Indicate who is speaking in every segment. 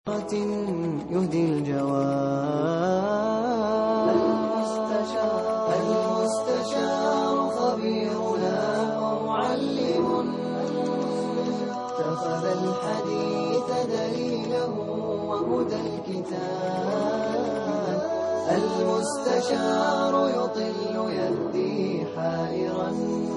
Speaker 1: يهدي الجواب المستشار خبيرنا ومعلم اتخذ الحديث دليله وهدى الكتاب المستشار يطل يهدي حائرا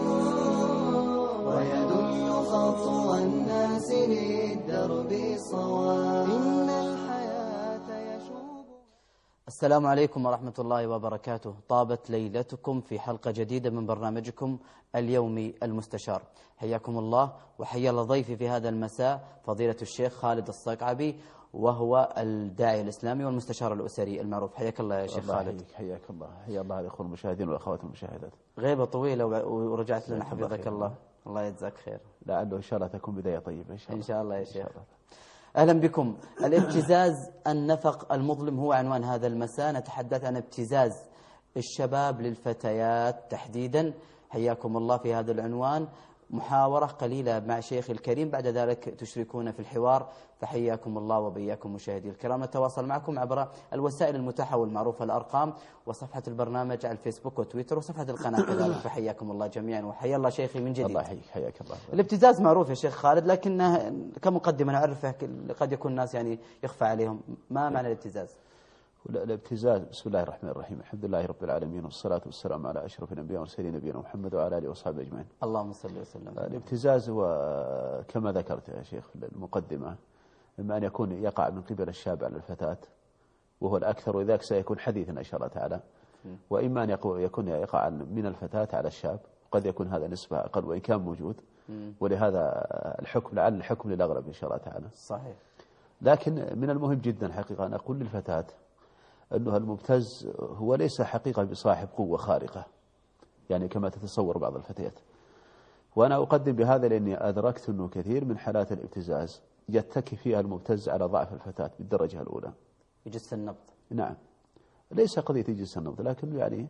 Speaker 1: ويدل خطوى الناس للدرب صواب إن الحياة يشوب.
Speaker 2: السلام عليكم ورحمة الله وبركاته. طابت ليلتكم في حلقة جديدة من برنامجكم اليومي المستشار. حياكم الله وحيا الله ضيفي في هذا المساء فضيلة الشيخ خالد الصقعبي، وهو الداعي الإسلامي والمستشار الأسري المعروف. حياك الله يا شيخ خالد.
Speaker 3: حياك الله. حيا الله الأخوة المشاهدين والأخوات المشاهدات.
Speaker 2: غيبة طويلة ورجعت لنا حفظك الله. الله يجزاك خير.
Speaker 3: لعله إن شاء الله تكون بداية طيبة
Speaker 2: إن شاء الله يا شيخ. أهلا بكم. الابتزاز النفق المظلم هو عنوان هذا المساء. نتحدث عن ابتزاز الشباب للفتيات تحديدا. حياكم الله في هذا العنوان. محاورة قليلة مع شيخ الكريم، بعد ذلك تشركون في الحوار. فحياكم الله وبياكم مشاهدي الكرام. نتواصل معكم عبر الوسائل المتاحة والمعروفة، الأرقام وصفحة البرنامج على الفيسبوك وتويتر وصفحة القناة كذلك. فحياكم الله جميعا وحيا الله شيخي من جديد.
Speaker 3: الله يحييك. حياك الله.
Speaker 2: الابتزاز معروف يا شيخ خالد، لكنه كمقدمة نعرفه، قد يكون الناس يعني يخفى عليهم. ما معنى الابتزاز؟
Speaker 3: الابتزاز بسم الله الرحمن الرحيم. الحمد لله رب العالمين والصلاة والسلام على أشرف الأنبياء والمرسلين نبينا محمد وعلى آله وصحبه أجمعين.
Speaker 2: اللهم صل وسلم.
Speaker 3: الابتزاز هو كما ذكرت يا شيخ في المقدمة، إما أن يكون يقع من قبل الشاب على الفتاة وهو الأكثر، وذاك سيكون حديثا إن شاء الله تعالى، وإما أن يكون يقع من الفتاة على الشاب، قد يكون هذا نسبة أقل وإن كان موجود، ولهذا الحكم لعل الحكم للأغلب إن شاء الله تعالى.
Speaker 2: صحيح.
Speaker 3: لكن من المهم جدا حقيقة أن أقول للفتاة أنه المبتز هو ليس حقيقة بصاحب قوة خارقة يعني كما تتصور بعض الفتيات. وأنا أقدم بهذا لأني أدركت أنه كثير من حالات الابتزاز يتكي فيها المبتز على ضعف الفتاة بالدرجة الأولى.
Speaker 2: يجس النبض. نعم.
Speaker 3: ليس قضية يجس النبض، لكن يعني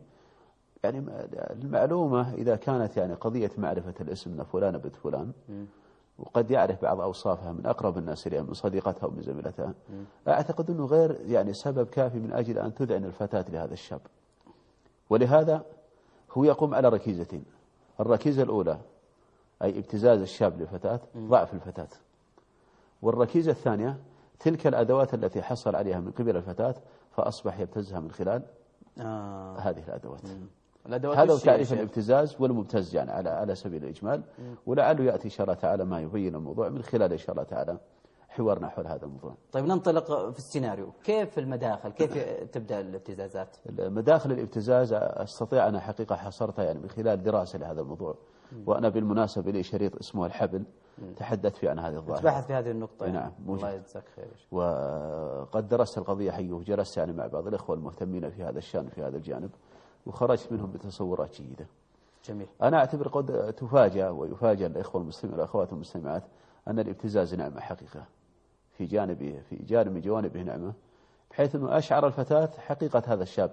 Speaker 3: المعلومة إذا كانت يعني قضية معرفة الاسم من فلان بنت فلان، وقد يعرف بعض أوصافها من أقرب الناس إليها من صديقتها ومن زميلتها، أعتقد أنه غير يعني سبب كافي من أجل أن تذعن الفتاة لهذا الشاب. ولهذا هو يقوم على ركيزتين. الركيزة الأولى أي ابتزاز الشاب للفتاة، ضعف الفتاة. والركيزة الثانية تلك الأدوات التي حصل عليها من قبل الفتاة فأصبح يبتزها من خلال هذه الأدوات. هذا هو تعريف الابتزاز والمبتز يعني على سبيل الإجمال. ولعله يأتي إن شاء الله تعالى ما يبين الموضوع من خلال إن شاء الله تعالى حوارنا حول هذا الموضوع.
Speaker 2: طيب ننطلق في السيناريو. كيف المداخل؟ كيف تبدأ الابتزازات؟
Speaker 3: مداخل الابتزاز أستطيع أنا حقيقة حصرتها يعني من خلال دراسة لهذا الموضوع. وأنا بالمناسبة لي شريط اسمه الحبل تحدث فيه عن هذه الظاهرة.
Speaker 2: تبحث في هذه النقطة يعني.
Speaker 3: نعم موجود.
Speaker 2: الله يجزاك خير.
Speaker 3: وقد درست القضية حيه وجلست يعني مع بعض الإخوة المهتمين في هذا الشأن في هذا الجانب، وخرجت منهم بتصورات جيدة.
Speaker 2: جميل.
Speaker 3: أنا أعتبر قد تفاجأ ويفاجأ الإخوة المسلمين والأخوات المستمعات أن الابتزاز نعمة حقيقة في جانب من جوانبه نعمة، بحيث أنه أشعر الفتاة حقيقة هذا الشاب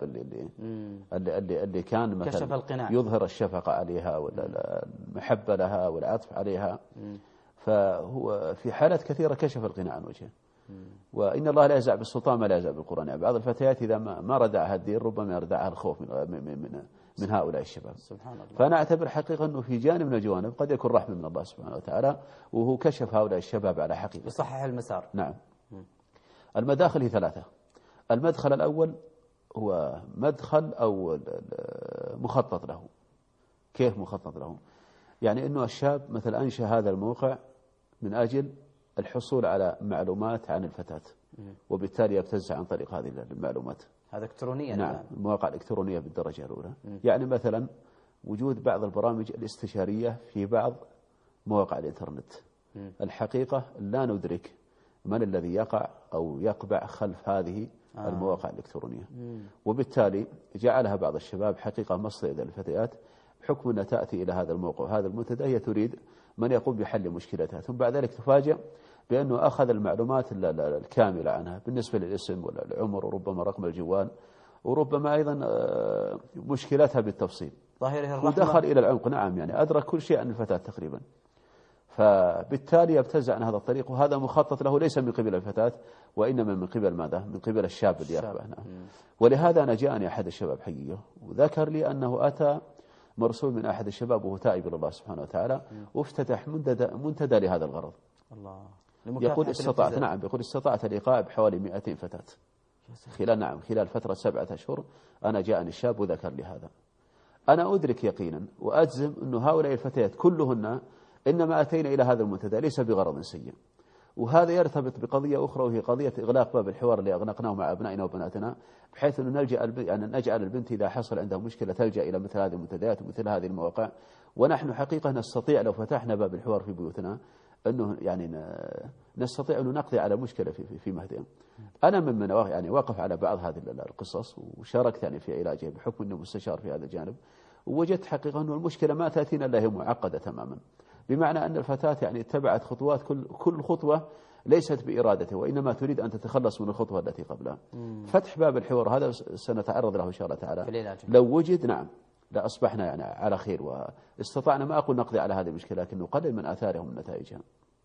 Speaker 3: اللي كان مثلا يظهر الشفقة عليها والمحبة لها والعطف عليها، فهو في حالات كثيرة كشف القناع عن وجهه. وإن الله لا يزع بالسلطان ما لا يزع بالقرآن. يعني بعض الفتيات إذا ما ردعها الدين ربما يردعها الخوف من هؤلاء الشباب. سبحان الله. فأنا أعتبر حقيقة أنه في جانب من الجوانب قد يكون رحمة من الله سبحانه وتعالى، وهو كشف هؤلاء الشباب على حقيقة.
Speaker 2: يصحح المسار.
Speaker 3: نعم. المداخل هي ثلاثة. المدخل الأول هو مدخل أو مخطط له. كيف مخطط له؟ يعني أنه الشاب مثل أنشأ هذا الموقع من أجل الحصول على معلومات عن الفتاة، وبالتالي يبتز عن طريق هذه المعلومات.
Speaker 2: هذا إلكترونيا.
Speaker 3: نعم. المواقع الإلكترونية بالدرجة الأولى. يعني مثلا وجود بعض البرامج الاستشارية في بعض مواقع الإنترنت. الحقيقة لا ندرك من الذي يقع أو يقبع خلف هذه المواقع الإلكترونية، وبالتالي جعلها بعض الشباب حقيقة مصيدة للفتيات، بحكم أنها تأتي إلى هذا الموقع وهذا المنتدى هي تريد من يقوم بحل مشكلتها، ثم بعد ذلك تفاجأ بأنه أخذ المعلوات الكاملة عنها بالنسبة للاسم والعمر وربما رقم الجوال وربما أيضا مشكلتها بالتفصيل،
Speaker 2: ظاهره الرحمة
Speaker 3: ودخل إلى العمق. نعم يعني أدرك كل شيء عن الفتاة تقريبا. فبالتالي يبتز عن هذا الطريق، وهذا مخطط له ليس من قبل الفتاة وإنما من قبل ماذا؟ من قبل الشاب اللي يخبه. ولهذا أنا جاءني أحد الشباب حقيقة وذكر لي أنه أتى مرسول من أحد الشباب وهو تائب إلى الله سبحانه وتعالى، وافتتح منتدى لهذا الغرض.
Speaker 2: الله.
Speaker 3: يقول استطعت، نعم، يقول استطعت الإيقاع بحوالي 200 فتاة خلال فترة 7 أشهر. أنا جاءني الشاب وذكر لي هذا. أنا أدرك يقينا وأجزم أن هؤلاء الفتيات كلهن إنما أتينا إلى هذا المنتدى ليس بغرض سيء. وهذا يرتبط بقضية أخرى، وهي قضية إغلاق باب الحوار اللي أغلقناه مع أبنائنا وبناتنا، بحيث أن نجعل البنت إذا حصل عندها مشكلة تلجأ إلى مثل هذه المنتديات ومثل هذه المواقع. ونحن حقيقة نستطيع لو فتحنا باب الحوار في بيوتنا أنه يعني نستطيع أن نقضي على مشكلة في مهدهم. أنا ممن يعني وقف على بعض هذه القصص وشاركت يعني في علاجها بحكم أنه مستشار في هذا الجانب، ووجدت حقيقة أن المشكلة ما تأتينا إلا هي معقدة تماما، بمعنى أن الفتاة يعني اتبعت خطوات كل خطوة ليست بإرادته، وإنما تريد أن تتخلص من الخطوة التي قبلها. فتح باب الحوار هذا سنتعرض له إن شاء الله تعالى لو وجد، نعم، لأصبحنا يعني على خير واستطعنا، ما أقول نقضي على هذه المشكلة، لكن نقلل من آثارها ومن نتائجها.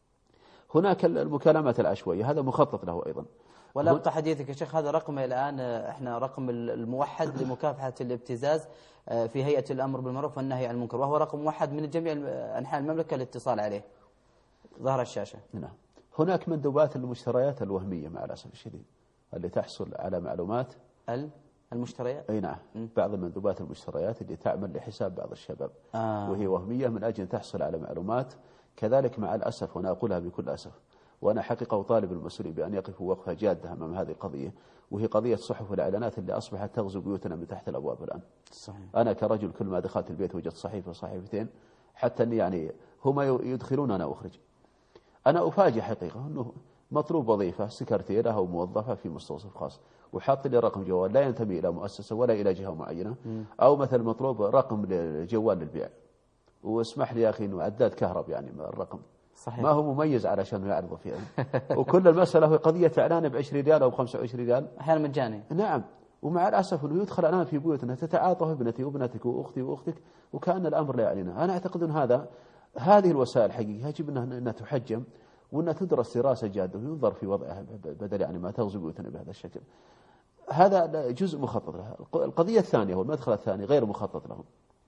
Speaker 3: هناك المكالمات العشوائية، هذا مخطط له أيضا.
Speaker 2: ولا أقطع حديثك يا شيخ، هذا رقم الآن احنا رقم الموحد لمكافحة الابتزاز في هيئة الأمر بالمعروف والنهي عن المنكر، وهو رقم موحد من جميع أنحاء المملكة الاتصال عليه، ظهر الشاشة.
Speaker 3: نعم. هناك مندوبات المشتريات الوهمية مع الأسف الشديد اللي تحصل على معلومات
Speaker 2: المشتريات.
Speaker 3: أي نعم. بعض المندوبات المشتريات اللي تعمل لحساب بعض الشباب وهي وهمية من أجل تحصل على معلومات. كذلك مع الأسف، وأنا أقولها بكل أسف، وأنا حقيقة أطالب المسؤولين بأن يقفوا وقفة جادة أمام هذه القضية، وهي قضية الصحف والإعلانات اللي أصبحت تغزو بيوتنا من تحت الأبواب الآن.
Speaker 2: صحيح.
Speaker 3: أنا كرجل كل ما دخلت البيت وجدت صحيفة وصحيفتين، حتى أني يعني هم يدخلون أنا أخرج. أنا أفاجئ حقيقة أنه مطلوب وظيفة سكرتيرة أو موظفة في مستوصف خاص وحاط لي رقم جوال لا ينتمي إلى مؤسسة ولا إلى جهة معينة، أو مثلا مطلوب رقم جوال للبيع، واسمح لي يا أخي أنه عداد كهرب يعني الرقم. صحيح. ما هو مميز علشان يعرض فيه. وكل المسألة هي قضية إعلان ب20 ريال أو ب25 ريال،
Speaker 2: أحيانا مجاني.
Speaker 3: نعم. ومع الأسف أنه يدخل الآن في بيوتنا تتعاطف ابنتي وابنتك وأختي وأختك وكأن الأمر لا يعنينا. أنا أعتقد أن هذه الوسائل حقيقة يجب أنها تحجم وأنها تدرس دراسة جادة وينظر في وضعها بدل يعني ما تغزو بيوتنا بهذا الشكل. هذا جزء مخطط له. القضية الثانية والمدخل الثاني غير مخطط له،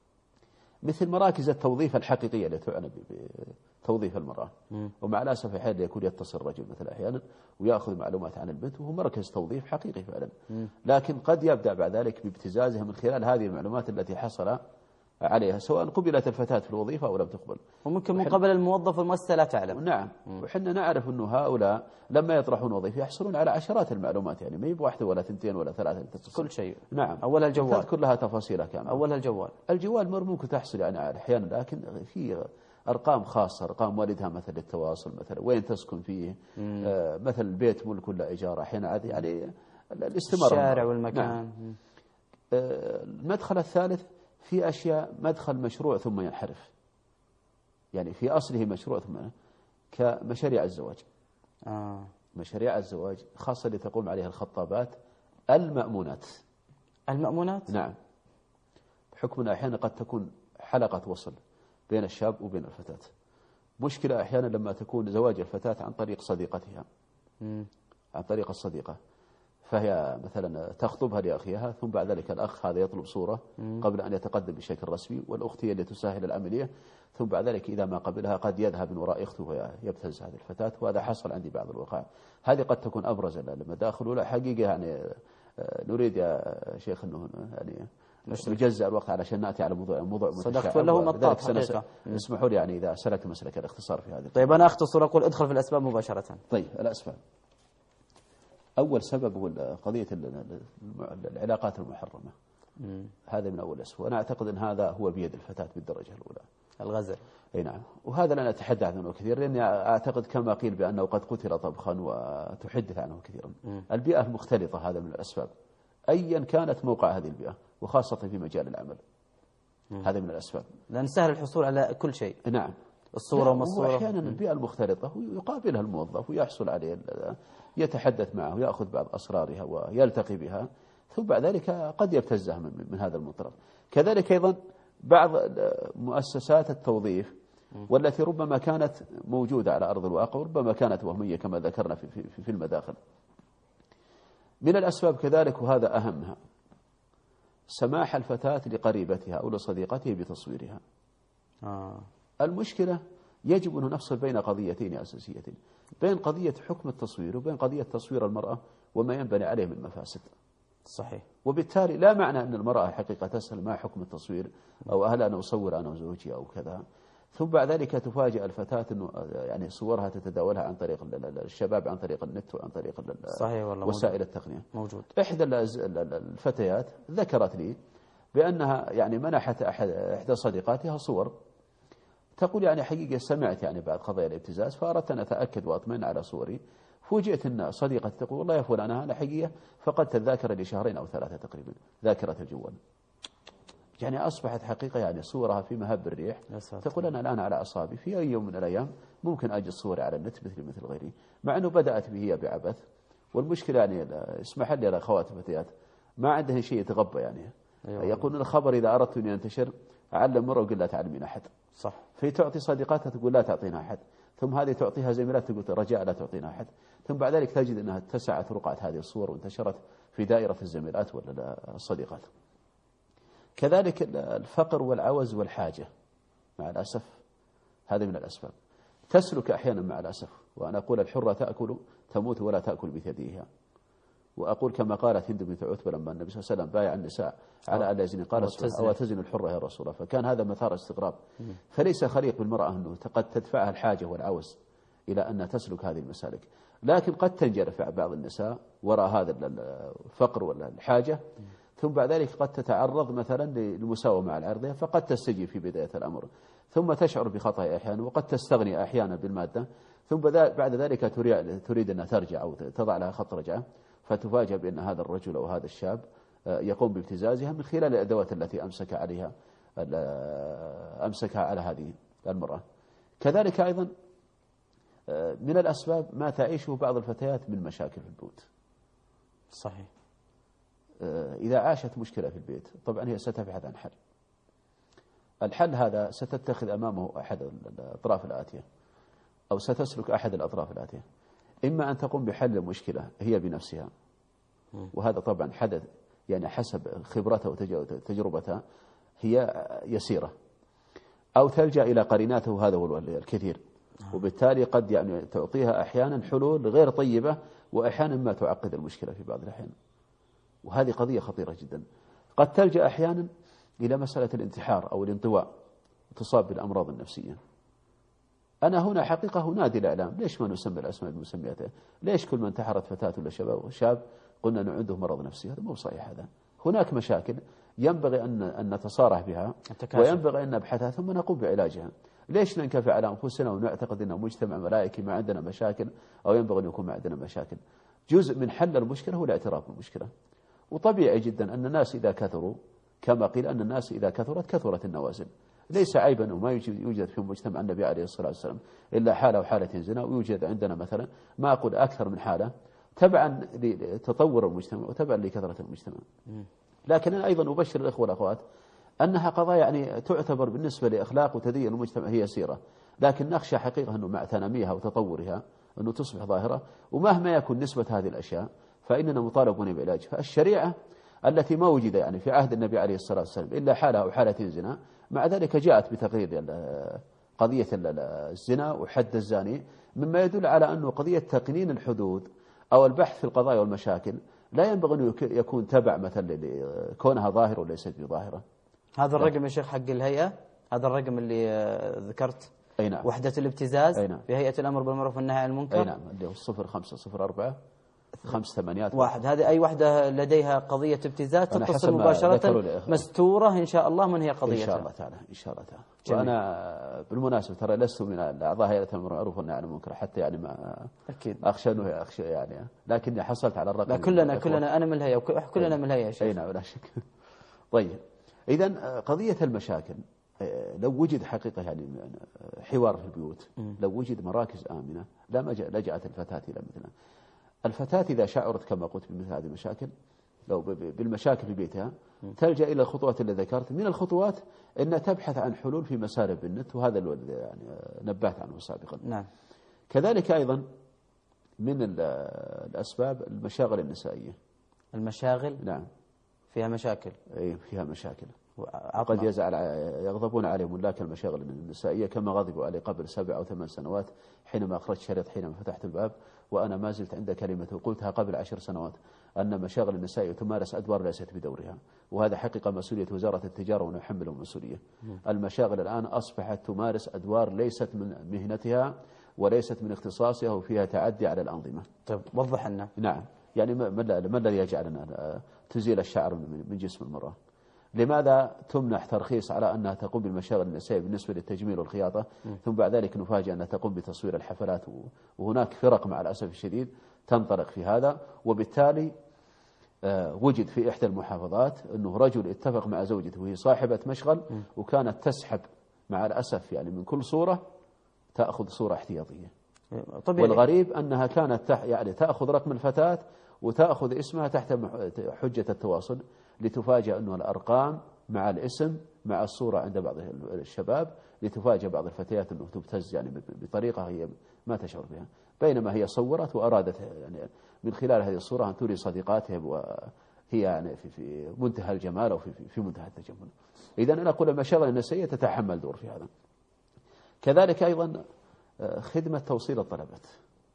Speaker 3: مثل مراكز التوظيف الحقيقية التي تعنى بتوظيف المرأة. ومع الأسف أحيانا يكون يتصل الرجل مثل أحيانا ويأخذ معلومات عن البنت وهو مركز توظيف حقيقي فعلا، لكن قد يبدأ بعد ذلك بابتزازها من خلال هذه المعلومات التي حصل عليها، سواء قبلت الفتاة في الوظيفة أو لم تقبل.
Speaker 2: وممكن من قبل الموظف والمؤسسة لا تعلم.
Speaker 3: نعم. وحنا نعرف أنه هؤلاء لما يطرحون وظيفة يحصلون على عشرات المعلومات، يعني ما يبقى واحدة ولا 2 ولا 3 تتصل.
Speaker 2: كل شيء.
Speaker 3: نعم.
Speaker 2: أولها الجوال.
Speaker 3: تذكر لها تفاصيلها كاملة.
Speaker 2: أولها الجوال
Speaker 3: ممكن تحصل يعني أحيانا، لكن في أرقام خاصة، أرقام والدها مثل التواصل، مثلا وين تسكن فيه، مثل البيت ملك ولا إيجار، أحيانا يعني الاستمرار،
Speaker 2: الشارع والمكان.
Speaker 3: نعم. المدخل الثالث في أشياء مدخل مشروع ثم ينحرف، يعني في أصله مشروع ثم كمشاريع الزواج. مشاريع الزواج خاصة اللي تقوم عليها الخطابات المأمونات. نعم. بحكم أحيانا قد تكون حلقة وصل بين الشاب وبين الفتاة. مشكلة أحيانا لما تكون زواج الفتاة عن طريق صديقتها، عن طريق الصديقة، فهي مثلا تخطبها لأخيها، ثم بعد ذلك الأخ هذا يطلب صورة قبل أن يتقدم بشكل رسمي، والأخت هي اللي تسهل العملية، ثم بعد ذلك إذا ما قبلها قد يذهب من وراء أخته ويبتز هذه الفتاة، وهذا حصل عندي بعض الوقائع. هذه قد تكون أبرز المداخل. ولا حقيقة يعني نريد يا شيخ أنه يعني نجزأ الوقت علشان نأتي على موضوع
Speaker 2: صدقت ولا هو مطاط حقيقة.
Speaker 3: اسمحوا لي يعني إذا سلكت مسلك الاختصار في هذه.
Speaker 2: طيب أنا أختصر أقول ادخل في الأسباب مباشرة.
Speaker 3: طيب الأسباب، أول سبب هو قضية العلاقات المحرمة. هذا من أول أسباب، وأنا أعتقد أن هذا هو بيد الفتاة بالدرجة الأولى،
Speaker 2: الغزل.
Speaker 3: أي نعم. وهذا لن أتحدث عنه كثير، لأني أعتقد كما قيل بأنه قد قتل طبخا وتحدث عنه كثيرا. البيئة المختلطة هذا من الأسباب، أيا كانت موقع هذه البيئة، وخاصة في مجال العمل. هذا من الأسباب،
Speaker 2: لأن سهل الحصول على كل شيء.
Speaker 3: نعم.
Speaker 2: الصورة وما الصورة.
Speaker 3: أحيانا البيئة المختلطة يقابلها الموظف ويحصل عليه، يتحدث معه ويأخذ بعض أسرارها ويلتقي بها، ثم بعد ذلك قد يبتزها من هذا المنطلق. كذلك أيضا بعض مؤسسات التوظيف والتي ربما كانت موجودة على أرض الواقع وربما كانت وهمية كما ذكرنا في المداخل. من الأسباب كذلك وهذا أهمها سماح الفتاة لقريبتها أو لصديقتها بتصويرها. المشكلة يجب أن نفصل بين قضيتين أساسيتين، بين قضية حكم التصوير وبين قضية تصوير المرأة وما ينبني عليه من مفاسد.
Speaker 2: صحيح.
Speaker 3: وبالتالي لا معنى أن المرأة حقيقة تسأل ما حكم التصوير أو هل أنا أصور أنا وزوجي أو كذا، ثم بعد ذلك تفاجأ الفتاة أنه يعني صورها تتداولها عن طريق الشباب، عن طريق النت وعن طريق
Speaker 2: صحيح والله
Speaker 3: وسائل التقنية.
Speaker 2: موجود.
Speaker 3: إحدى الفتيات ذكرت لي بأنها يعني منحت إحدى صديقاتها صور، تقول يعني حقيقة سمعت يعني بعد قضايا الابتزاز فأردت أن أتأكد وأطمئن على صوري، فوجئت أن صديقتي تقول والله يا فلان أنا حقيقة فقدت الذاكرة لشهرين أو 3 تقريبا، ذاكرة الجوال. يعني أصبحت حقيقة يعني صورها في مهب الريح. تقول أنا الآن على أعصابي، في أي يوم من الأيام ممكن أجد صوري على النت مثل غيري، مع أنه بدأت به هي بعبث. والمشكلة يعني اسمح لي يا أخوات الفتيات ما عندها شيء يتغبى يعني. يقولون الخبر إذا أردت أن ينتشر أعلم مرة وقل لا تعلمين أحد.
Speaker 2: صح.
Speaker 3: في تعطي صديقاتها تقول لا تعطينا أحد، ثم هذه تعطيها زميلات تقول رجاء لا تعطينا أحد، ثم بعد ذلك تجد أنها اتسعت رقعة هذه الصور وانتشرت في دائرة الزميلات ولا الصديقات. كذلك الفقر والعوز والحاجة مع الأسف هذه من الأسباب تسلك أحيانا مع الأسف. وأنا أقول الحرة تأكل تموت ولا تأكل بثديها. وأقول كما قالت هند بنت عتبة لما النبي صلى الله عليه وسلم بايع النساء على ألا يزن، قال أو تزن الحرة يا رسول الله، فكان هذا مثار استغراب. فليس خليق بالمرأة أنه قد تدفعها الحاجة والعوز إلى أن تسلك هذه المسالك، لكن قد تنجرف بعض النساء وراء هذا الفقر ولا الحاجة، ثم بعد ذلك قد تتعرض مثلا للمساومة مع العرضية، فقد تستجيب في بداية الأمر ثم تشعر بخطأ أحيانا، وقد تستغني أحيانا بالمادة، ثم بعد ذلك تريد أن ترجع أو تضع لها خط رجعة، فتفاجأ بأن هذا الرجل أو هذا الشاب يقوم بابتزازها من خلال الأدوات التي أمسكها على هذه المرأة. كذلك أيضا من الأسباب ما تعيشه بعض الفتيات من مشاكل في البيوت.
Speaker 2: صحيح.
Speaker 3: إذا عاشت مشكلة في البيت طبعا هي ستبحث عن حل. الحل هذا ستتخذ أمامه أحد الأطراف الآتية أو ستسلك أحد الأطراف الآتية، إما أن تقوم بحل المشكلة هي بنفسها، وهذا طبعا حدث يعني حسب خبرتها وتجربتها هي يسيرة، أو تلجأ إلى قريناته وهذا هو الكثير، وبالتالي قد يعني تعطيها أحيانا حلول غير طيبة وأحيانا ما تعقد المشكلة في بعض الأحيان، وهذه قضية خطيرة جدا. قد تلجأ أحيانا إلى مسألة الانتحار أو الانطواء وتصاب بالأمراض النفسية. أنا هنا حقيقة نادي الإعلام، ليش ما نسمي الأسماء بمسمياتها؟ ليش كل من انتحرت فتاة ولا شاب قلنا أنه عنده مرض نفسي؟ هذا مو صحيح. هذا هناك مشاكل ينبغي أن نتصارح بها وينبغي أن نبحثها ثم نقوم بعلاجها. ليش ننكفي على أنفسنا ونعتقد أنه مجتمع ملائكي ما عندنا مشاكل أو ينبغي أن يكون ما عندنا مشاكل؟ جزء من حل المشكلة هو الاعتراف بالمشكلة. وطبيعي جدا أن الناس إذا كثروا كما قيل أن الناس إذا كثرت النوازل. ليس عيبا أنه ما يوجد في مجتمع النبي عليه الصلاة والسلام إلا حالة وحالة زنا، ويوجد عندنا مثلا ما أقول أكثر من حالة تبعا لتطور المجتمع وتبعا لكثرة المجتمع. لكن أنا أيضا أبشر الإخوة والأخوات أنها قضايا يعني تعتبر بالنسبة لأخلاق وتدين المجتمع هي سيرة، لكن نخشى حقيقة أنه مع تناميها وتطورها أنه تصبح ظاهرة، ومهما يكون نسبة هذه الأشياء فإننا مطالبون بعلاج. فالشريعة التي ما وجد يعني في عهد النبي عليه الصلاة والسلام إلا حالة أو حالة زنا، مع ذلك جاءت بتقرير قضية الزنا وحد الزاني، مما يدل على أنه قضية تقنين الحدود أو البحث في القضايا والمشاكل لا ينبغي أن يكون تبع مثلا لكونها ظاهرة وليست بظاهرة.
Speaker 2: هذا الرقم يا شيخ حق الهيئة، هذا الرقم اللي ذكرت،
Speaker 3: أي نعم،
Speaker 2: وحدة الابتزاز
Speaker 3: أي نعم،
Speaker 2: في هيئة الأمر بالمعروف والنهي عن المنكر،
Speaker 3: أي نعم، اللي هو 0504 58
Speaker 2: واحد. هذه أي وحدة لديها قضية ابتزاز تتصل مباشرة مستورة إن شاء الله من هي قضيتها
Speaker 3: إن شاء الله تعالى، إن شاء الله تعالى. وأنا بالمناسبة ترى لست من أعضاء هيئة الأمر بالمعروف والنهي عن المنكر حتى يعني ما
Speaker 2: أكيد
Speaker 3: أخشى يعني، لكني حصلت على الرقم.
Speaker 2: كلنا أنا من الهيئة وكلنا من الهيئة.
Speaker 3: أي نعم، لا شك. طيب إذن قضية المشاكل لو وجد حقيقة يعني حوار في البيوت، لو وجد مراكز آمنة لجأت الفتاة إلى مثلها. الفتاة إذا شعرت كما قلت بمثل هذه المشاكل لو بالمشاكل في بيتها تلجأ إلى الخطوات اللي ذكرت. من الخطوات أن تبحث عن حلول في مسارب النت، وهذا يعني نبهت عنه سابقا.
Speaker 2: نعم.
Speaker 3: كذلك أيضا من الأسباب المشاغل النسائية.
Speaker 2: المشاغل
Speaker 3: نعم
Speaker 2: فيها مشاكل.
Speaker 3: أي فيها مشاكل.
Speaker 2: قد
Speaker 3: يغضبون عليه ملاك المشاغل النسائية كما غضبوا عليه قبل 7 أو 8 سنوات حينما أخرجت شريط حينما فتحت الباب، وأنا ما زلت عند كلمة قلتها قبل 10 سنوات أن مشاغل النساء تمارس أدوار ليست بدورها، وهذا حقيقة مسؤولية وزارة التجارة ونحملهم مسؤولية. المشاغل الآن أصبحت تمارس أدوار ليست من مهنتها وليست من اختصاصها، وفيها تعدي على الأنظمة.
Speaker 2: طيب وضح لنا.
Speaker 3: نعم، يعني ما الذي يجعلنا تزيل الشعر من جسم المرأة؟ لماذا تمنح ترخيص على أنها تقوم بالمشاغل النسائية بالنسبة للتجميل والخياطة، ثم بعد ذلك نفاجأ أنها تقوم بتصوير الحفلات؟ وهناك فرق مع الأسف الشديد تنطلق في هذا. وبالتالي وجد في إحدى المحافظات أنه رجل اتفق مع زوجته وهي صاحبة مشغل، وكانت تسحب مع الأسف يعني من كل صورة تأخذ صورة احتياطية. طبيعي. والغريب أنها كانت يعني تأخذ رقم الفتاة وتأخذ اسمها تحت حجة التواصل، لتفاجأ أنه الأرقام مع الاسم مع الصورة عند بعض الشباب، لتفاجأ بعض الفتيات أنه تبتز يعني بطريقة هي ما تشعر بها، بينما هي صورت وأرادت يعني من خلال هذه الصورة أن تري صديقاتها وهي يعني في منتهى الجمال أو في منتهى التجمل. إذا أنا أقول المشاغل النسائية تتحمل دور في هذا. كذلك أيضا خدمة توصيل الطلبات.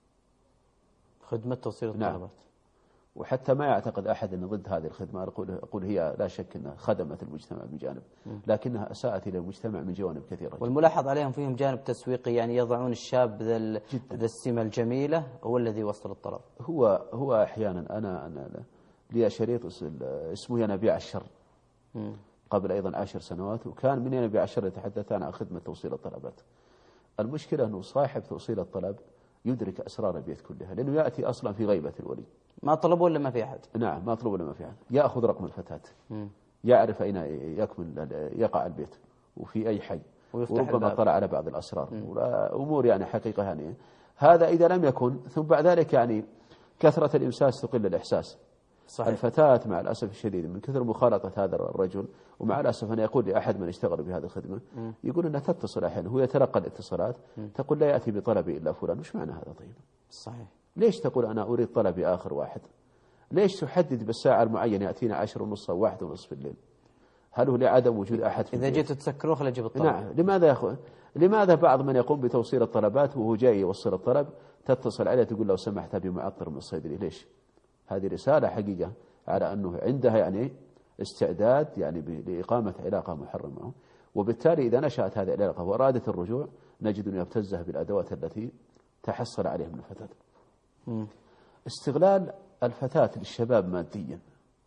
Speaker 2: خدمة توصيل الطلبات. نعم.
Speaker 3: وحتى ما يعتقد أحد أن ضد هذه الخدمة، أقول هي لا شك أنها خدمت المجتمع بجانب، لكنها أساءت إلى المجتمع من جوانب كثيرة.
Speaker 2: والملاحظ عليهم فيهم جانب تسويقي، يعني يضعون الشاب ذا السمة الجميلة هو الذي يوصل الطلب.
Speaker 3: هو أحيانا أنا لي شريط اسمه ينابيع الشر قبل أيضا 10 سنوات، وكان من ينابيع الشر يتحدث عن خدمة توصيل الطلبات. المشكلة أنه صاحب توصيل الطلب يدرك أسرار البيت كلها، لأنه يأتي أصلا في غيبة الولي.
Speaker 2: ما طلبوا ولا ما في أحد؟
Speaker 3: نعم ما طلبوا ولا ما في أحد. يأخذ رقم الفتاة، يعرف أين يقع البيت وفي أي حي، وربما طلع على بعض الأسرار. أمور يعني حقيقة يعني هذا إذا لم يكن، ثم بعد ذلك يعني كثرة الإمساس تقل الإحساس. صحيح. الفتاة مع الأسف الشديد من كثر مخالطة هذا الرجل، ومع الأسف أنا يقول لأحد من اشتغل بهذه الخدمة يقول أنها تتصل أحيانا، هو يتلقى الاتصالات تقول لا يأتي بطلبي إلا فلان. وش معنى هذا طيب؟
Speaker 2: صحيح. ليش
Speaker 3: تقول أنا أريد طلبي آخر واحد؟ ليش تحدد بالساعة المعينة يأتينا 10:30 أو 1:30 بالليل؟ هل هو لعدم وجود أحد في
Speaker 2: إذا جيت تسكروه خلي أجيب الطلب؟
Speaker 3: نعم. لماذا يا أخوان؟ لماذا بعض من يقوم بتوصيل الطلبات وهو جاي يوصل الطلب تتصل عليه تقول لو سمحت أبي معطر من الصيدلي؟ ليش؟ هذه رسالة حقيقة على أنه عندها يعني استعداد يعني لإقامة علاقة محرمة، وبالتالي إذا نشأت هذه العلاقة وأرادت الرجوع نجد أن يبتزها بالأدوات التي تحصل عليها من الفتاة. استغلال الفتاة للشباب ماديا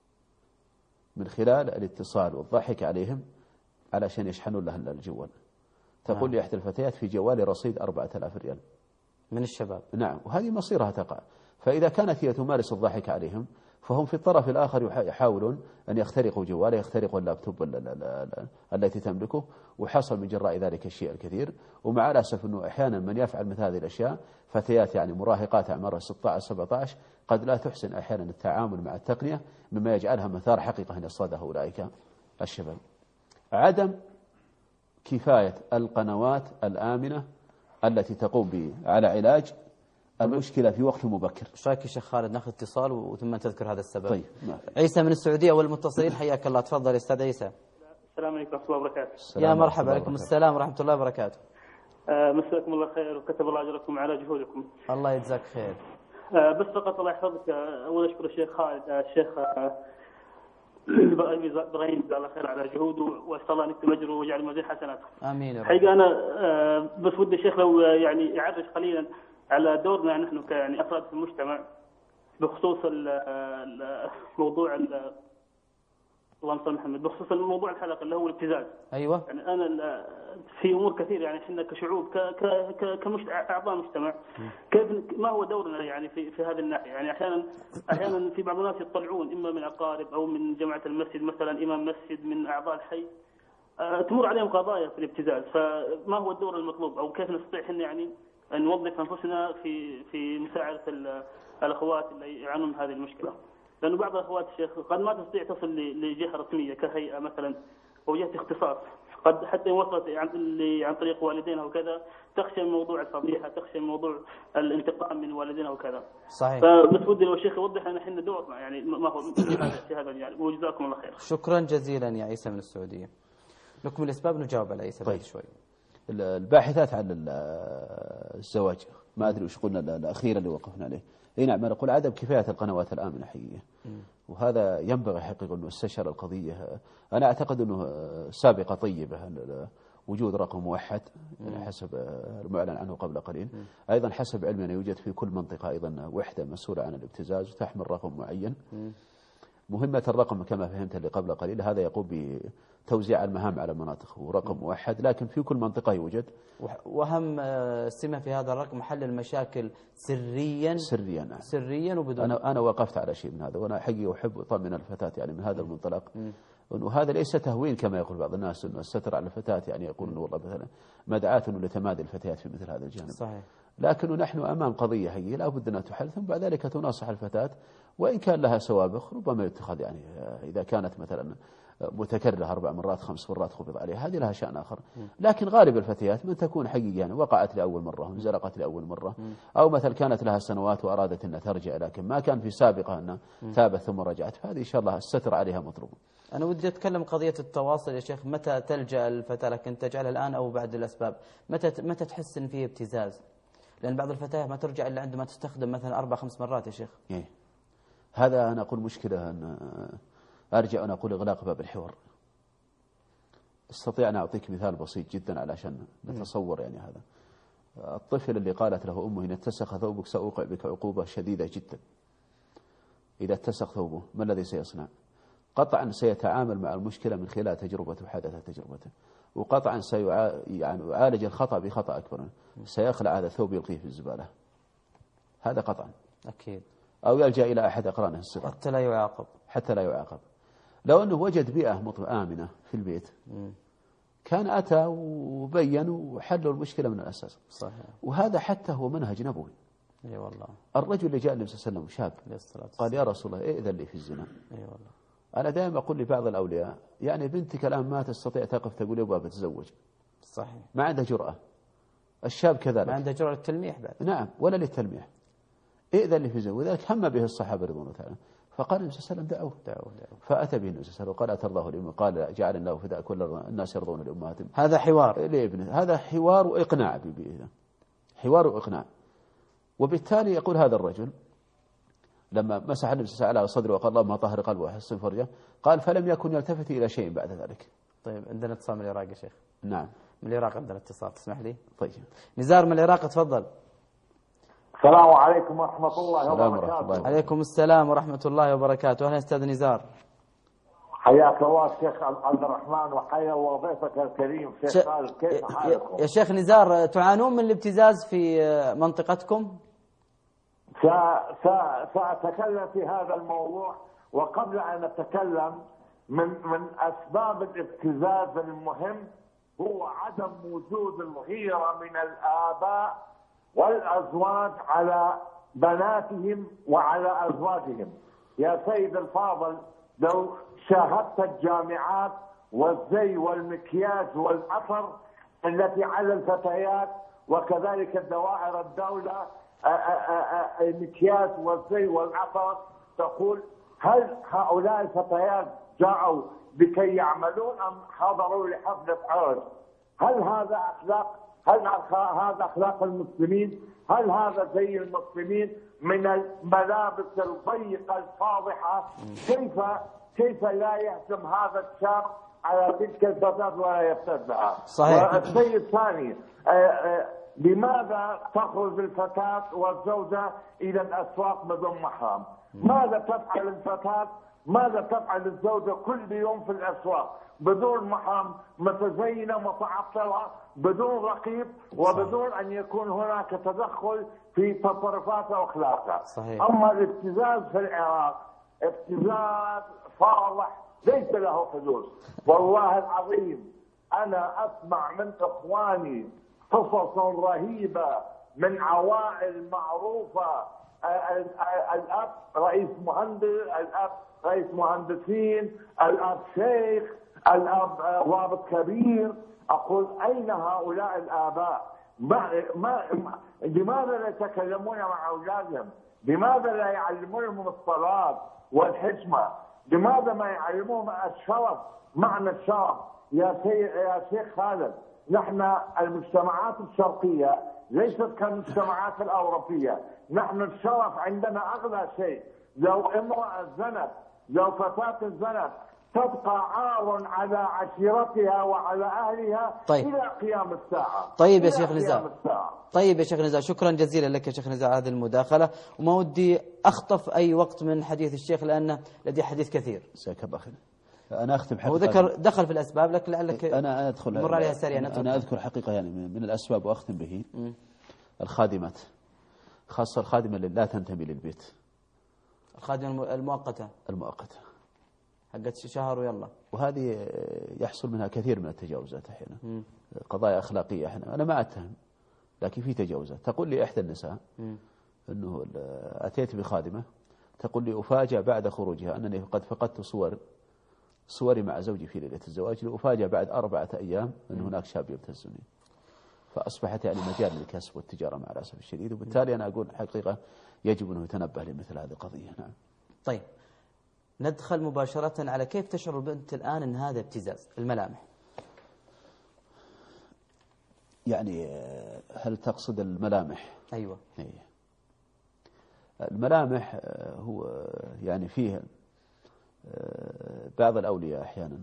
Speaker 3: من خلال الاتصال والضحك عليهم علشان يشحنون لها الجوال. تقول لي إحدى الفتيات في جوالي رصيد 4000 ريال
Speaker 2: من الشباب.
Speaker 3: نعم، وهذه مصيرها تقع. فإذا كانت هي تمارس الضحك عليهم، فهم في الطرف الآخر يحاولون أن يخترقوا جواله، يخترقوا اللابتوب التي تملكه، وحصل من جراء ذلك الشيء الكثير. ومع الأسف أنه أحيانا من يفعل مثل هذه الأشياء فتيات يعني مراهقات أعمارها 16-17 قد لا تحسن أحيانا التعامل مع التقنية، مما يجعلها مثار حقيقة أن يصطادها أولئك الشباب. عدم كفاية القنوات الآمنة التي تقوم على علاج المشكلة في وقت مبكر.
Speaker 2: ايش رايك يا شيخ خالد ناخذ اتصال وثم تذكر هذا السبب؟
Speaker 3: طيب.
Speaker 2: عيسى من السعودية أول متصلين، حياك الله. تفضل يا أستاذ عيسى.
Speaker 4: السلام عليكم ورحمة الله وبركاته.
Speaker 2: يا مرحبا. عليكم السلام ورحمة الله وبركاته.
Speaker 4: مساكم الله خير وكتب الله أجركم على جهودكم.
Speaker 2: الله يجزاك خير.
Speaker 4: بس فقط الله يحفظك، أول أشكر الشيخ خالد الشيخ إبراهيم جزاه الله خير على جهوده، وأسأل الله أن يكتب أجره ويجعل مزيد حسناته.
Speaker 2: آمين يا رب.
Speaker 4: حقيقة أنا بس ودي الشيخ لو يعني يعرج قليلا على دورنا نحن كيعني أفراد في المجتمع بخصوص الموضوع اللهم صل محمد، بخصوص الموضوع الحلقة اللي هو الابتزاز.
Speaker 2: أيوة.
Speaker 4: يعني أنا في أمور كثير يعني إحنا كشعوب كأعضاء مجتمع كيف ما هو دورنا يعني في هذه الناحية. يعني أحيانا في بعض الناس يطلعون إما من أقارب أو من جماعة المسجد مثلا إمام مسجد من أعضاء الحي، تمر عليهم قضايا في الابتزاز. فما هو الدور المطلوب أو كيف نستطيع إحنا يعني أن نوظف أنفسنا في مساعدة الأخوات اللي يعانون من هذه المشكلة؟ لأنه بعض الأخوات الشيخ قد ما تستطيع تصل لجهة رسمية كهيئة مثلا أو جهة اختصاص، قد حتى إن وصلت عن طريق والدينها وكذا تخشى من موضوع الفضيحة، تخشى من موضوع الانتقام من والدينها وكذا.
Speaker 2: صحيح.
Speaker 4: فبس ودي لو الشيخ يوضح لنا احنا دورنا يعني ما هو في هذا يعني، وجزاكم الله خير.
Speaker 2: شكرا جزيلا يا عيسى من السعودية. نكمل الأسباب نجاوب على عيسى بعد شوي.
Speaker 3: الباحثات عن الزواج، ما أدري وش قلنا الأخير اللي وقفنا عليه. اي نعم، أنا أقول عدم كفاية القنوات الآمنة حقيقة، وهذا ينبغي حقيقة أنه استشعر القضية. أنا أعتقد أنه سابقة طيبة وجود رقم موحد يعني حسب المعلن عنه قبل قليل. أيضا حسب علمنا يوجد في كل منطقة أيضا وحدة مسؤولة عن الابتزاز وتحمل رقم معين. مهمة الرقم كما فهمت اللي قبل قليل هذا يقوم بتوزيع المهام على مناطق ورقم موحد، لكن في كل منطقة يوجد.
Speaker 2: وأهم سمة في هذا الرقم حل المشاكل سريا.
Speaker 3: نعم.
Speaker 2: سريا وبدون.
Speaker 3: أنا وقفت على شيء من هذا، وأنا حقيقة أحب أطمن الفتاة يعني من هذا المنطلق، أنه هذا ليس تهوين كما يقول بعض الناس، أنه الستر على الفتاة يعني يقولون والله مثلا مدعاة لتمادي الفتيات في مثل هذا الجانب.
Speaker 2: صحيح.
Speaker 3: لكن نحن أمام قضية هي لا بد أن تحل، ثم بعد ذلك تناصح الفتاة، وإن كان لها سوابق ربما يتخذ يعني إذا كانت مثلا متكررة 4 مرات 5 مرات خفض عليها، هذه لها شأن آخر. لكن غالب الفتيات من تكون حقيقة يعني وقعت لأول مرة وانزلقت لأول مرة، أو مثل كانت لها سنوات وأرادت أن ترجع لكن ما كان في سابقة أن تابت ثم رجعت، فهذه إن شاء الله الستر عليها مطلوب.
Speaker 2: أنا ودي أتكلم قضية التواصل يا شيخ. متى تلجأ الفتاة، لكن تجعلها الآن أو بعد الأسباب؟ متى تحس إن فيه ابتزاز؟ لأن بعض الفتيات ما ترجع إلا عندما تستخدم مثلا 4-5 مرات يا شيخ.
Speaker 3: إيه. هذا أنا أقول مشكلة، أن أرجع أن أقول إغلاق باب الحوار. استطيع أن أعطيك مثال بسيط جدا علشان نتصور يعني هذا. الطفل اللي قالت له أمه إن اتسخ ثوبك سأوقع بك عقوبة شديدة جدا. إذا اتسخ ثوبه ما الذي سيصنع؟ قطعا سيتعامل مع المشكلة من خلال تجربته وحدث تجربته، وقطعا سيعالج الخطأ بخطأ أكبر، سيخلع هذا الثوب يلقيه في الزبالة، هذا قطعا
Speaker 2: أكيد.
Speaker 3: أو يلجأ إلى أحد أقرانه الصغار
Speaker 2: حتى لا يعاقب.
Speaker 3: لو أنه وجد بيئة آمنة في البيت كان أتى وبين وحلوا المشكلة من الأساس.
Speaker 2: صحيح.
Speaker 3: وهذا حتى هو منهج نبوي.
Speaker 2: اي والله.
Speaker 3: الرجل اللي جاء النبي صلى الله عليه وسلم شاب قال يا رسول الله ائذن لي في الزنا.
Speaker 2: اي والله.
Speaker 3: أنا دائما أقول لبعض الأولياء يعني بنتك الآن ما تستطيع تقف تقول يبغى بتزوج.
Speaker 2: صحيح.
Speaker 3: ما عنده جرأة. الشاب كذلك
Speaker 2: ما عنده جرأة للتلميح بعد.
Speaker 3: نعم، ولا للتلميح. ائذن لي في الزنا، وذلك هم به الصحابة رضوان الله تعالى. فقال النبي صلى الله عليه وسلم دعوه. فأتى به النبي صلى الله عليه وسلم وقال أترضاه لأمه؟ قال جعل الله فداء كل الناس يرضون لأمهاتهم.
Speaker 2: هذا حوار
Speaker 3: لابنه، هذا حوار وإقناع حوار وإقناع. وبالتالي يقول هذا الرجل لما مسح النبي صلى الله عليه وسلم على صدره وقال اللهم طهر قلبه وحسن فرجه، قال فلم يكن يلتفت إلى شيء بعد ذلك.
Speaker 2: طيب عندنا اتصال من العراق يا شيخ.
Speaker 3: نعم
Speaker 2: من العراق عندنا اتصال، تسمح لي؟
Speaker 3: طيب.
Speaker 2: نزار من العراق تفضل.
Speaker 5: السلام عليكم ورحمة الله وبركاته.
Speaker 2: عليكم السلام ورحمة الله وبركاته. أهلا أستاذ نزار.
Speaker 5: حياك الله الشيخ عبد الرحمن، وحيا الله ضيفك الكريم شيخ خالد، كيف حالكم؟
Speaker 2: يا شيخ نزار، تعانون من الابتزاز في منطقتكم؟
Speaker 5: سأتكلم في هذا الموضوع، وقبل أن أتكلم من أسباب الابتزاز المهم هو عدم وجود الغيرة من الآباء والأزواج على بناتهم وعلى أزواجهم. يا سيد الفاضل، لو شاهدت الجامعات والزي والمكياج والعطر التي على الفتيات، وكذلك الدوائر الدولة المكياج والزي والعطر، تقول هل هؤلاء الفتيات جاءوا لكي يعملون أم حضروا لحفلة عرس؟ هل هذا أخلاق؟ هل هذا أخلاق المسلمين؟ هل هذا زي المسلمين؟ من الملابس الضيقة الفاضحة، كيف لا يهتم هذا الشاب على تلك الفتاة ولا يبتزها؟
Speaker 2: صحيح.
Speaker 5: والشيء الثاني، لماذا تخرج الفتاة والزوجة إلى الأسواق بدون محرم؟ ماذا تفعل الفتاة؟ ماذا تفعل الزوجة كل يوم في الأسواق بدون محرم، متزينة متعطرة، بدون رقيب، وبدون أن يكون هناك تدخل في تصرفاتها وأخلاقها؟
Speaker 2: صحيح.
Speaker 5: أما الابتزاز في العراق ابتزاز فاضح ليس له حدود. والله العظيم أنا أسمع من إخواني قصص رهيبة من عوائل معروفة الأب رئيس مهندس، الأب رئيس مهندسين، الأب شيخ، الأب ضابط كبير. أقول أين هؤلاء الآباء؟ لماذا لا يتكلمون مع أولادهم؟ لماذا لا يعلمونهم الصلاة والحشمة؟ لماذا ما يعلموهم الشرف، معنى الشرف؟ يا شيخ خالد، نحن المجتمعات الشرقية ليست كالمجتمعات الأوروبية. نحن الشرف عندنا أغلى شيء. لو امرأة زنت، لو فتاة زنت، تبقى عار على عشيرتها وعلى أهلها إلى قيام الساعة.
Speaker 2: طيب يا شيخ نزار، طيب يا شيخ نزار، شكرا جزيلا لك يا شيخ نزار هذه المداخلة، وما ودي أخطف أي وقت من حديث الشيخ لأنه لدي حديث كثير.
Speaker 3: جزاك الله خير. أنا أختم حقيقة.
Speaker 2: هو ذكر دخل في الأسباب، لك لعلك
Speaker 3: أنا أدخل
Speaker 2: مر عليها سريعا.
Speaker 3: أنا أذكر حقيقة يعني من الأسباب وأختم به. الخادمات، خاصة الخادمة اللي لا تنتمي للبيت،
Speaker 2: الخادمة المؤقتة حقت شهر ويلا،
Speaker 3: وهذه يحصل منها كثير من التجاوزات أحيانا، قضايا أخلاقية. أنا ما أتهم، لكن في تجاوزات. تقول لي إحدى النساء أنه أتيت بخادمة تقول لي أفاجأ بعد خروجها أنني قد فقدت صوري مع زوجي في ليلة الزواج، لأفاجأ بعد 4 أيام أن هناك شاب يبتزني. فأصبحت يعني مجال للكسب والتجارة مع الأسف الشديد، وبالتالي أنا أقول حقيقة يجب أنه يتنبه لمثل هذه القضية. نعم.
Speaker 2: طيب ندخل مباشرة على كيف تشعر البنت الآن أن هذا ابتزاز الملامح.
Speaker 3: يعني هل تقصد الملامح؟
Speaker 2: أيوة.
Speaker 3: الملامح هو يعني فيه بعض الأولياء أحيانا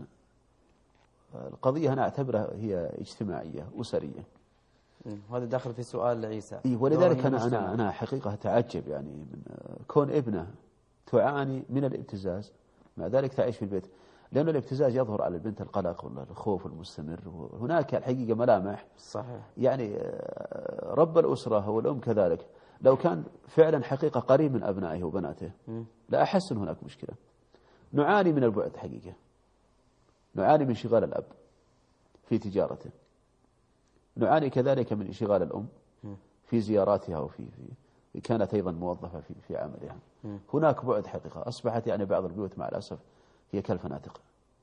Speaker 3: القضية أنا أعتبرها هي اجتماعية أسرية،
Speaker 2: وهذا داخل في سؤال عيسى.
Speaker 3: ولذلك أنا حقيقة أتعجب يعني من كون ابنه تعاني من الابتزاز، مع ذلك تعيش في البيت، لأن الابتزاز يظهر على البنت القلق والخوف المستمر، وهناك الحقيقة ملامح.
Speaker 2: صحيح.
Speaker 3: يعني رب الأسرة والأم كذلك لو كان فعلا حقيقة قريب من أبنائه وبناته لا أحس أن هناك مشكلة. نعاني من البعد حقيقة، نعاني من انشغال الأب في تجارته، نعاني كذلك من انشغال الأم في زياراتها وفي كانت أيضا موظفة في عملها. هناك بعد حقيقة، أصبحت يعني بعض البيوت مع الأسف هي كالفنادق.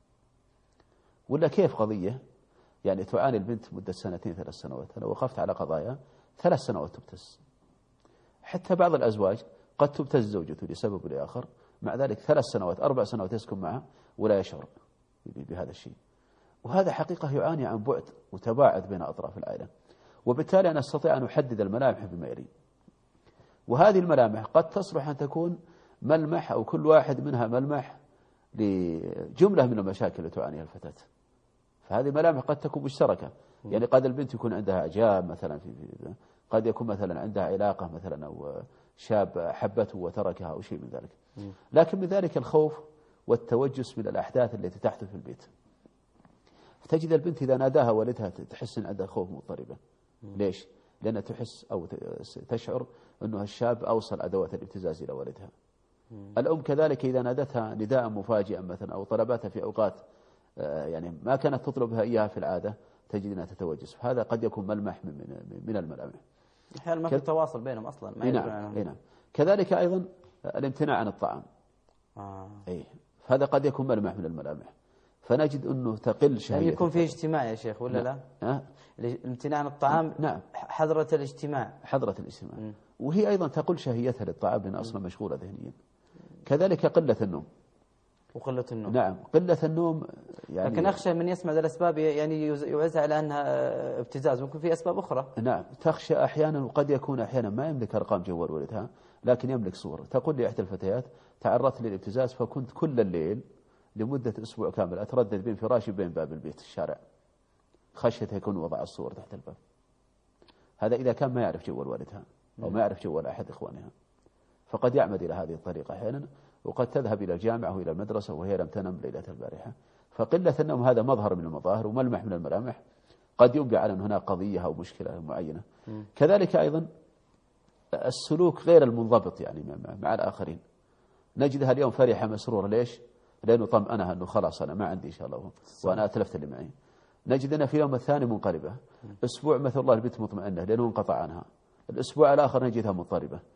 Speaker 3: ولا كيف قضية يعني تعاني البنت مدة 2-3 سنوات. أنا وقفت على قضايا 3 سنوات تبتز، حتى بعض الأزواج قد تبتز زوجته لسبب لآخر، مع ذلك 3 سنوات 4 سنوات يسكن معها ولا يشعر بهذا الشيء. وهذا حقيقة يعاني عن بعد وتباعد بين أطراف العائلة، وبالتالي أنا أستطيع أن أحدد الملامح بما يلي. وهذه الملامح قد تصلح أن تكون ملمح أو كل واحد منها ملمح لجملة من المشاكل التي تعانيها الفتاة. فهذه ملامح قد تكون مشتركة، يعني قد البنت يكون عندها إعجاب مثلا قد يكون مثلا عندها علاقة مثلا أو شاب حبته وتركها أو شيء من ذلك. لكن من ذلك الخوف والتوجس من الأحداث التي تحدث في البيت. فتجد البنت إذا ناداها والدها تحس أن عندها خوف مضطربة. ليش؟ لأنها تحس أو تشعر أنه الشاب أوصل أدوات الابتزاز إلى والدها. الأم كذلك إذا نادتها نداء مفاجئا مثلا أو طلباتها في أوقات يعني ما كانت تطلبها إياها في العادة تجد أنها تتوجس. هذا قد يكون ملمح من الملامح.
Speaker 2: أحيانا ما في تواصل بينهم أصلا.
Speaker 3: نعم. كذلك أيضا الامتناع عن الطعام. هذا قد يكون ملمح من الملامح. فنجد أنه تقل شهية.
Speaker 2: يعني يكون فيه اجتماع يا شيخ ولا لا؟ الامتناع عن الطعام.
Speaker 3: نعم.
Speaker 2: حضرة الاجتماع.
Speaker 3: وهي أيضا تقل شهيتها للطعام لأنها أصلا مشغولة ذهنيا. كذلك قلة النوم.
Speaker 2: وقلة النوم.
Speaker 3: نعم، قلة النوم يعني. لكن
Speaker 2: أخشى من يسمع ذا الأسباب يعني يوزع على أنها ابتزاز، ممكن في أسباب أخرى.
Speaker 3: نعم، تخشى أحيانا، وقد يكون أحيانا ما يملك أرقام جوال والدها لكن يملك صور. تقول لي إحدى الفتيات تعرضت للابتزاز فكنت كل الليل لمدة أسبوع كامل أتردد بين فراشي وبين باب البيت الشارع خشية يكون وضع الصور تحت الباب. هذا إذا كان ما يعرف جوال والدها أو ما يعرف جوال أحد إخوانها، فقد يعمد إلى هذه الطريقة أحيانا، وقد تذهب إلى الجامعة وإلى المدرسة وهي لم تنم ليلة البارحة. فقلة النوم هذا مظهر من المظاهر وملمح من الملامح قد ينبئ على أن هناك قضية أو مشكلة معينة. كذلك أيضا السلوك غير المنضبط يعني مع الآخرين. نجدها اليوم فرحة مسرورة. ليش؟ لأنه طمأنها أنه خلاص أنا ما عندي إن شاء الله وأنا أتلفت اللي معي. نجدنا في اليوم الثاني منقلبة. أسبوع مثل الله البنت مطمئنة لأنه انقطع عنها. الأسبوع الآخر نجدها مضطربة.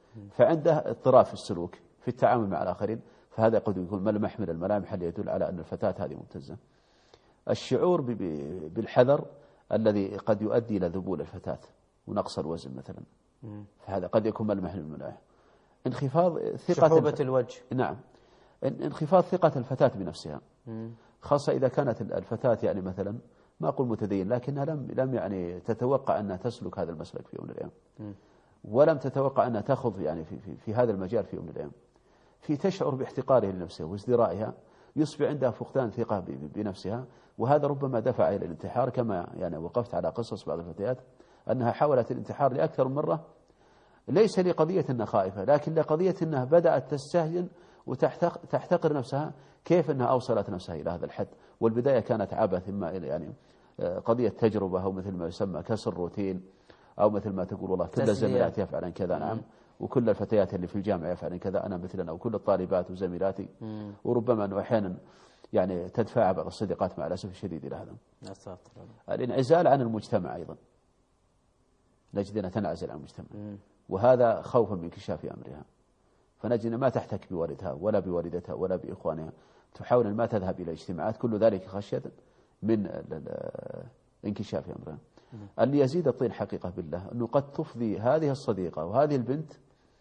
Speaker 3: فعنده اضطراب في السلوك في التعامل مع الآخرين، فهذا قد يكون ملمح من الملامح اللي يدل على أن الفتاة هذه مبتزة. الشعور بالحذر الذي قد يؤدي إلى ذبول الفتاة ونقص الوزن مثلا، فهذا قد يكون ملمح من الملامح. انخفاض ثقة
Speaker 2: شحوبة الوجه.
Speaker 3: نعم، انخفاض ثقة الفتاة بنفسها، خاصة إذا كانت الفتاة يعني مثلا ما أقول متدين، لكنها لم يعني تتوقع أنها تسلك هذا المسلك في يوم من الأيام، ولم تتوقع أنها تخوض يعني في هذا المجال في يوم من الأيام، في تشعر باحتقاره لنفسها وازدرائها، يصبح عندها فقدان ثقة بنفسها، وهذا ربما دفع إلى الانتحار. كما يعني وقفت على قصص بعض الفتيات أنها حاولت الانتحار لأكثر من مرة، ليس لقضية أنها خائفة، لكن لقضية أنها بدأت تستهجن وتحتقر نفسها، كيف أنها أوصلت نفسها إلى هذا الحد. والبداية كانت عبث، إما يعني قضية تجربة، أو مثل ما يسمى كسر روتين، أو مثل ما تقول والله كل الزميلات يفعلن كذا، نعم، وكل الفتيات اللي في الجامعة يفعلن كذا، أنا مثلنا، وكل الطالبات وزميلاتي. وربما أنه أحيانا يعني تدفع بعض الصديقات مع الأسف الشديد إلى هذا. الانعزال عن المجتمع أيضا، نجد أنها تنعزل عن المجتمع، وهذا خوفا من انكشاف أمرها، فنجد ما تحتك بوالدها ولا بوالدتها ولا بإخوانها، تحاول أن ما تذهب إلى اجتماعات، كل ذلك خشية من انكشاف أمرها. اللي يزيد الطين حقيقة بالله أنه قد تفضي هذه الصديقة وهذه البنت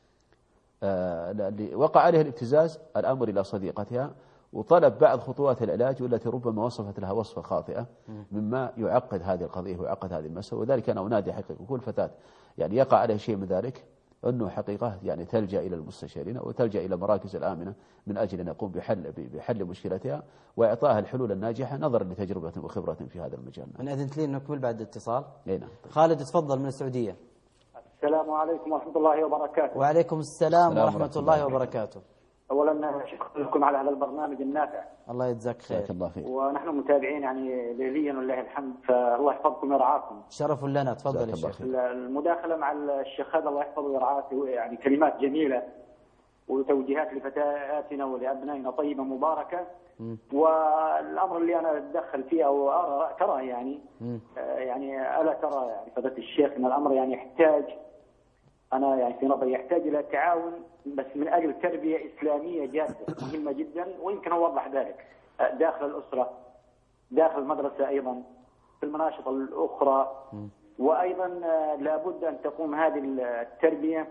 Speaker 3: اللي وقع عليها الابتزاز الأمر إلى صديقتها، وطلب بعض خطوات العلاج، والتي ربما وصفت لها وصفة خاطئة، مما يعقد هذه القضية ويعقد هذه المسألة. وذلك أنا أنادي حقيقة كل فتاة يعني يقع عليها شيء من ذلك، أنه حقيقة يعني تلجأ إلى المستشارين وتلجأ إلى مراكز الآمنة من أجل أن يقوم بحل مشكلتها وإعطائها الحلول الناجحة نظرا لتجربة وخبرة في هذا المجال.
Speaker 2: من أذنت لي نكمل بعد اتصال.
Speaker 3: نعم.
Speaker 2: خالد تفضل من السعودية.
Speaker 6: السلام عليكم ورحمة الله وبركاته.
Speaker 2: وعليكم السلام ورحمة الله وبركاته.
Speaker 6: أولا شكرا لكم على هذا البرنامج النافع.
Speaker 2: الله يجزاك خير.
Speaker 3: الله فيك.
Speaker 6: ونحن متابعين يعني ليليا ولله الحمد، فالله يحفظكم ويرعاكم.
Speaker 2: شرف لنا، تفضل يا شيخ.
Speaker 6: المداخلة مع الشيخ هذا الله يحفظه ويرعاه، يعني كلمات جميلة وتوجيهات لفتياتنا ولأبنائنا طيبة مباركة. والأمر اللي أنا أتدخل فيه أو ترى يعني يعني ألا ترى يعني فضيلة الشيخ أن الأمر يعني يحتاج، أنا يعني في نظري يحتاج إلى تعاون، بس من أجل تربية إسلامية جادة مهمة جدا، ويمكن أوضح ذلك داخل الأسرة، داخل المدرسة، أيضا في المناشط الأخرى. وأيضا لابد أن تقوم هذه التربية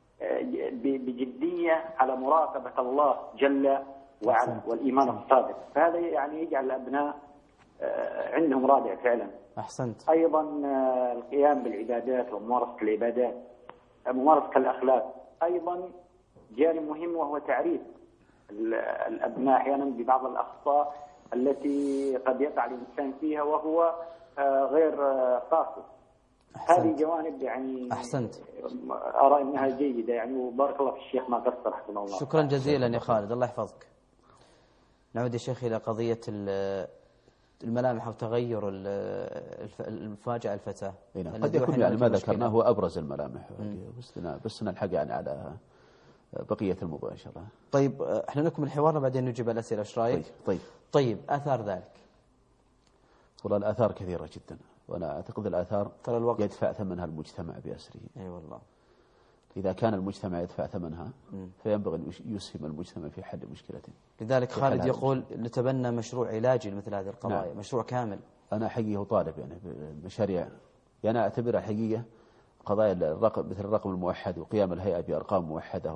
Speaker 6: بجدية على مراقبة الله جل وعلا والإيمان الصادق، فهذا يعني يجعل الأبناء عندهم رادع فعلا.
Speaker 2: أحسنت.
Speaker 6: أيضا القيام بالعبادات وممارسة العبادات، ممارسة الأخلاق، أيضا جانب مهم وهو تعريف الأبناء أحيانا ببعض الأخطاء التي قد يقع الإنسان فيها وهو غير قاصد. هذه جوانب يعني
Speaker 2: أحسنت.
Speaker 6: أرى أنها جيدة يعني، وبارك الله في الشيخ ما قصر حسن الله.
Speaker 2: شكرا جزيلا يا خالد، الله يحفظك. نعود يا شيخ إلى قضية الملامح أو تغير المفاجأة الفتاة.
Speaker 3: قد يكون يعني ما ذكرناه هو أبرز الملامح، بس نلحق يعني على بقية الموضوع إن شاء الله.
Speaker 2: طيب احنا نكمل حوارنا بعدين نجيب الأسئلة، ايش رايك؟ طيب آثار ذلك.
Speaker 3: والله الآثار كثيرة جدا، وأنا أعتقد الآثار
Speaker 2: الوقت
Speaker 3: يدفع ثمنها المجتمع بأسره.
Speaker 2: أي والله.
Speaker 3: إذا كان المجتمع يدفع ثمنها فينبغي أن يسهم المجتمع في حل مشكلته.
Speaker 2: لذلك خالد يقول نتبنى مشروع علاجي لمثل هذه القضايا. نعم. مشروع كامل.
Speaker 3: أنا حقيقة طالب يعني بمشاريع، يعني أعتبرها حقيقة قضايا الرقم، مثل الرقم الموحد وقيام الهيئة بأرقام موحدة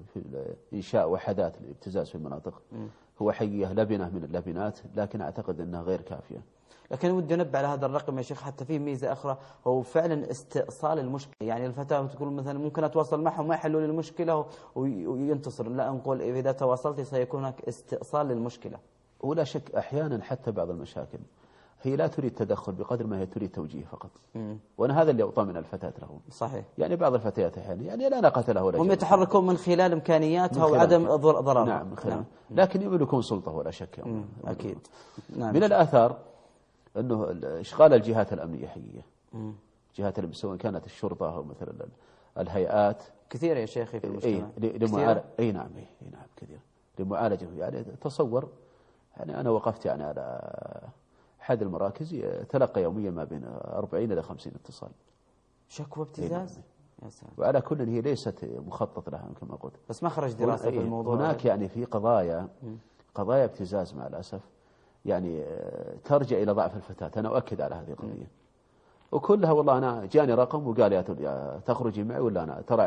Speaker 3: وإنشاء وحدات الابتزاز في المناطق، هو حقيقة لبنة من اللبنات، لكن أعتقد أنها غير كافية.
Speaker 2: لكن ودي أنبه على هذا الرقم يا شيخ، حتى فيه ميزة أخرى، هو فعلا استئصال المشكلة. يعني الفتاة تقول مثلا ممكن أتواصل معهم ما يحلوا لي المشكلة وينتصر، لا نقول إذا تواصلت سيكون هناك استئصال للمشكلة.
Speaker 3: ولا شك أحيانا حتى بعض المشاكل هي لا تريد تدخل بقدر ما هي تريد توجيه فقط. وأنا هذا اللي أطمن الفتاة له.
Speaker 2: صحيح.
Speaker 3: يعني بعض الفتيات أحيانا يعني لا ناقة له ولا
Speaker 2: هم يتحركون من خلال إمكانياتها وعدم ضررها.
Speaker 3: نعم من خلال. لكن يملكون سلطة ولا شك.
Speaker 2: أكيد. نعم.
Speaker 3: من الآثار أنه إشغال الجهات الأمنية حقيقة. جهات الأمنية سواء كانت الشرطة أو مثلا الهيئات
Speaker 2: كثيرة يا شيخي في المجتمع.
Speaker 3: أي نعم كثير لمعالجة. يعني تصور يعني أنا وقفت يعني على أحد المراكز يتلقى يوميا ما بين 40 إلى 50 اتصال
Speaker 2: شكوى ابتزاز. يا سلام.
Speaker 3: وعلى كل هي ليست مخطط لها كما قلت.
Speaker 2: بس ما خرج دراسة في الموضوع.
Speaker 3: هناك يعني في قضايا ابتزاز مع الأسف يعني ترجع إلى ضعف الفتاة. أنا أؤكد على هذه القضية وكلها. والله أنا جاني رقم وقال يا تخرجي معي ولا أنا ترى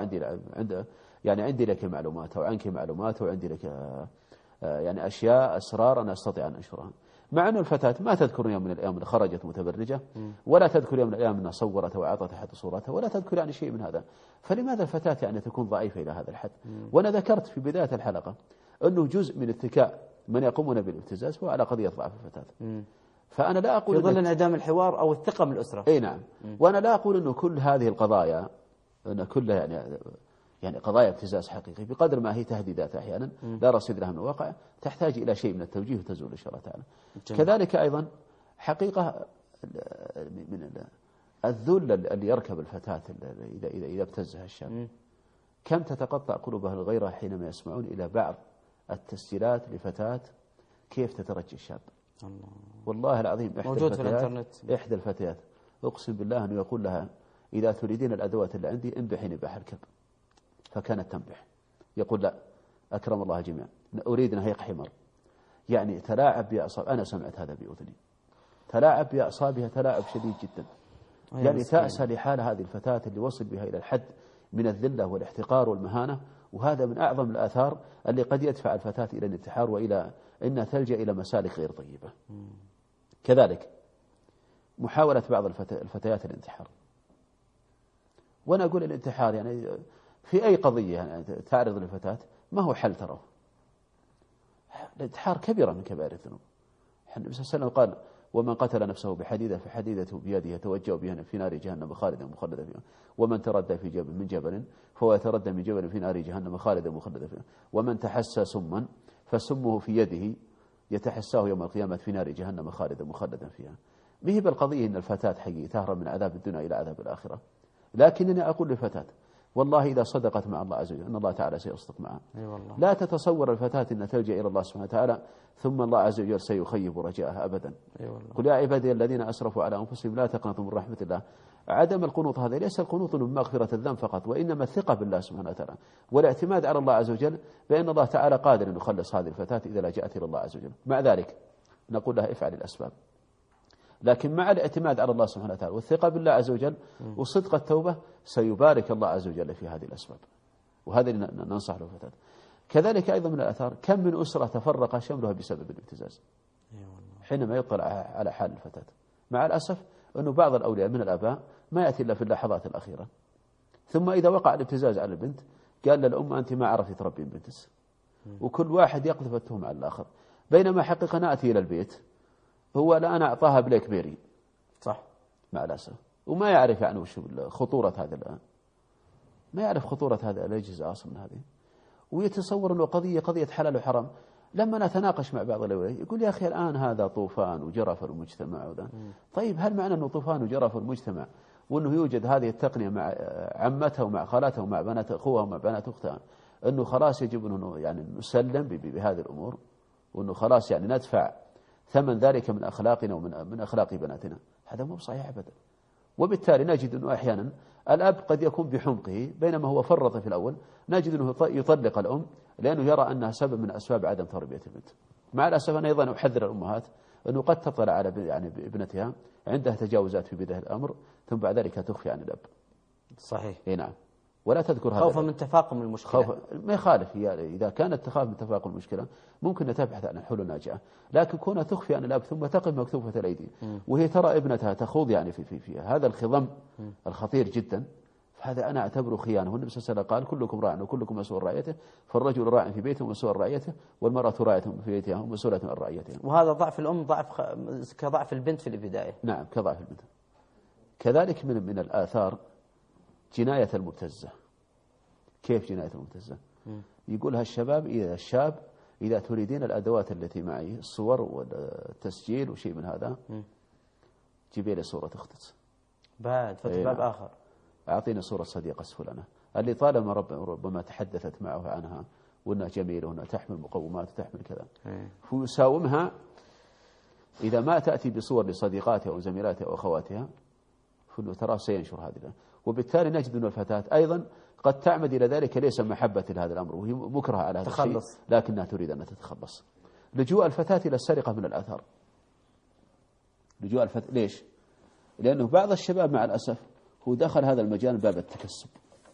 Speaker 3: عندي لك معلومات أو عنك معلومات وعندي لك يعني أشياء أسرار أنا أستطيع أن أنشرها. مع أن الفتاة ما تذكر يوم من الأيام أن خرجت متبرجة ولا تذكر يوم من الأيام أنها صورت وأعطت أحد صورتها ولا تذكر يعني شيء من هذا. فلماذا الفتاة يعني تكون ضعيفة إلى هذا الحد؟ وأنا ذكرت في بداية الحلقة أنه جزء من اتكاء من يقومون بالابتزاز هو على قضية ضعف الفتاة. فأنا لا أقول
Speaker 2: في ظل انعدام الحوار أو الثقة من الأسرة.
Speaker 3: أي نعم. وأنا لا أقول أنه كل هذه القضايا أن كلها يعني قضايا ابتزاز حقيقي بقدر ما هي تهديدات أحيانا لا رصيد لها من الواقع تحتاج إلى شيء من التوجيه وتزول إن شاء الله تعالى. كذلك أيضا حقيقة من الذل اللي يركب الفتاة إذا ابتزها الشاب كم تتقطع قلوبها الغيرة حينما يسمعون إلى بعض التسجيلات لفتاة كيف تترجي الشاب. الله. والله العظيم
Speaker 2: موجود في الانترنت.
Speaker 3: إحدى الفتيات أقسم بالله أنه يقول لها إذا تريدين الأدوات اللي عندي انبحي نباح الكلب. فكانت تنبح. يقول لا أكرم الله جميعا أريد نهيق حمر. يعني تلاعب بأعصاب. أنا سمعت هذا بأذني. تلاعب بأعصابها تلاعب شديد جدا. يعني تأسى لحال هذه الفتاة اللي وصل بها إلى الحد من الذلة والاحتقار والمهانة. وهذا من أعظم الآثار اللي قد يدفع الفتاة إلى الانتحار وإلى أنها تلجأ إلى مسالك غير طيبة. كذلك محاولة بعض الفتيات الانتحار. وأنا أقول الانتحار يعني في أي قضية يعني تعرض للفتاة ما هو حل ترى. الانتحار كبيرة من كبائر الذنوب. النبي صلى الله عليه وسلم قال ومن قتل نفسه بحديدة فحديدته بيده يتوجه بها في نار جهنم خالدا مخلدا فيها ومن تردى في جبل من جبل فهو يتردى من جبل في نار جهنم خالدا مخلدا فيها ومن تحسى سما فسمه في يده يتحساه يوم القيامة في نار جهنم خالدا مخلدا فيها. به بالقضية أن الفتاة حقيقة تهرب من عذاب الدنيا إلى عذاب الآخرة. لكنني أقول للفتاة والله إذا صدقت مع الله عز وجل أن الله تعالى سيصدق معها. لا تتصور الفتاة أن تلجأ إلى الله سبحانه وتعالى ثم الله عز وجل سيخيب رجاءها أبدا. قل يا عبادي الذين أسرفوا على أنفسهم لا تقنطوا من رحمة الله. عدم القنوط هذا ليس القنوط من مغفرة الذنب فقط وإنما الثقة بالله سبحانه وتعالى والاعتماد على الله عز وجل بأن الله تعالى قادر أن يخلص هذه الفتاة إذا لجأت إلى الله عز وجل. مع ذلك نقول لها افعل الأسباب لكن مع الاعتماد على الله سبحانه وتعالى والثقة بالله عز وجل وصدق التوبة سيبارك الله عز وجل في هذه الأسباب. وهذا اللي ننصح له الفتاة. كذلك أيضا من الآثار كم من أسرة تفرق شملها بسبب الابتزاز حينما يطلع على حال الفتاة. مع الأسف أنه بعض الأولياء من الآباء ما يأتي إلا في اللحظات الأخيرة ثم إذا وقع الابتزاز على البنت قال للأم أنت ما عرفتي تربين بنتس وكل واحد يقذف التهم على الآخر. بينما حقيقة نأتي إلى البيت هو الآن أعطاها بلاك بيري صح مع الأسف وما يعرف يعني وش خطورة هذا الآن ما يعرف خطورة هذا الأجهزة أصلا هذه ويتصور أنه قضية حلال وحرام. لما نتناقش مع بعض الأولياء يقول يا أخي الآن هذا طوفان وجرى في المجتمع وذا. طيب هل معنى أنه طوفان وجرى في المجتمع وأنه يوجد هذه التقنية مع عمتها ومع خالاتها ومع بنات أخوها ومع بنات أختها أنه خلاص يجب أنه يعني نسلم بهذه الأمور وأنه خلاص يعني ندفع ثمن ذلك من أخلاقنا ومن أخلاق بناتنا؟ هذا مو صحيح أبدا. وبالتالي نجد أنه أحيانا الأب قد يكون بحمقه بينما هو فرط في الأول نجد أنه يطلق الأم لأنه يرى أنها سبب من أسباب عدم تربية البنت. مع الأسف أنا أيضا أحذر الأمهات أنه قد تطلع على يعني ابنتها عندها تجاوزات في بداية الأمر ثم بعد ذلك تخفي عن الأب.
Speaker 2: صحيح.
Speaker 3: إيه نعم. ولا تذكر هذا
Speaker 2: خوفا من تفاقم المشكلة.
Speaker 3: ما يخالف إذا كانت تخاف من تفاقم المشكلة ممكن تبحث عن حلول ناجعة لكن كونها تخفي عن الأب ثم تقف مكتوفة الأيدي وهي ترى ابنتها تخوض يعني في هذا الخضم الخطير جدا فهذا أنا أعتبره خيانة. والنبي صلى الله عليه وسلم قال كلكم راع وكلكم مسؤول عن رعيته فالرجل راع في بيته ومسؤول عن رعيته والمرأة راعية في بيتها ومسؤولة عن رعيتها.
Speaker 2: وهذا ضعف الأم كضعف البنت في البداية.
Speaker 3: نعم كضعف البنت. كذلك من الآثار جناية المبتزة. كيف جناية المبتزة؟ يقولها الشاب إذا تريدين الأدوات التي معي الصور والتسجيل وشيء من هذا جيبي لي صورة أختك
Speaker 2: بعد فتح باب آخر
Speaker 3: أعطيني صورة صديقة فلانة اللي طالما ربما تحدثت معه عنها وأنها جميلة وأنها تحمل مقومات وتحمل كذا فيساومها إذا ما تأتي بصور لصديقاتها أو زميلاتها أو أخواتها فإنه ترى سينشر هذه وبالتالي نجد أن الفتاة أيضا قد تعمد إلى ذلك ليس محبة لهذا الأمر وهي مكرهة على هذا الشيء، لكنها تريد أن تتخلص. لجوء الفتاة إلى السرقة من الآثار، لجوء الفتاة ليش؟ لأنه بعض الشباب مع الأسف هو دخل هذا المجال باب التكسب،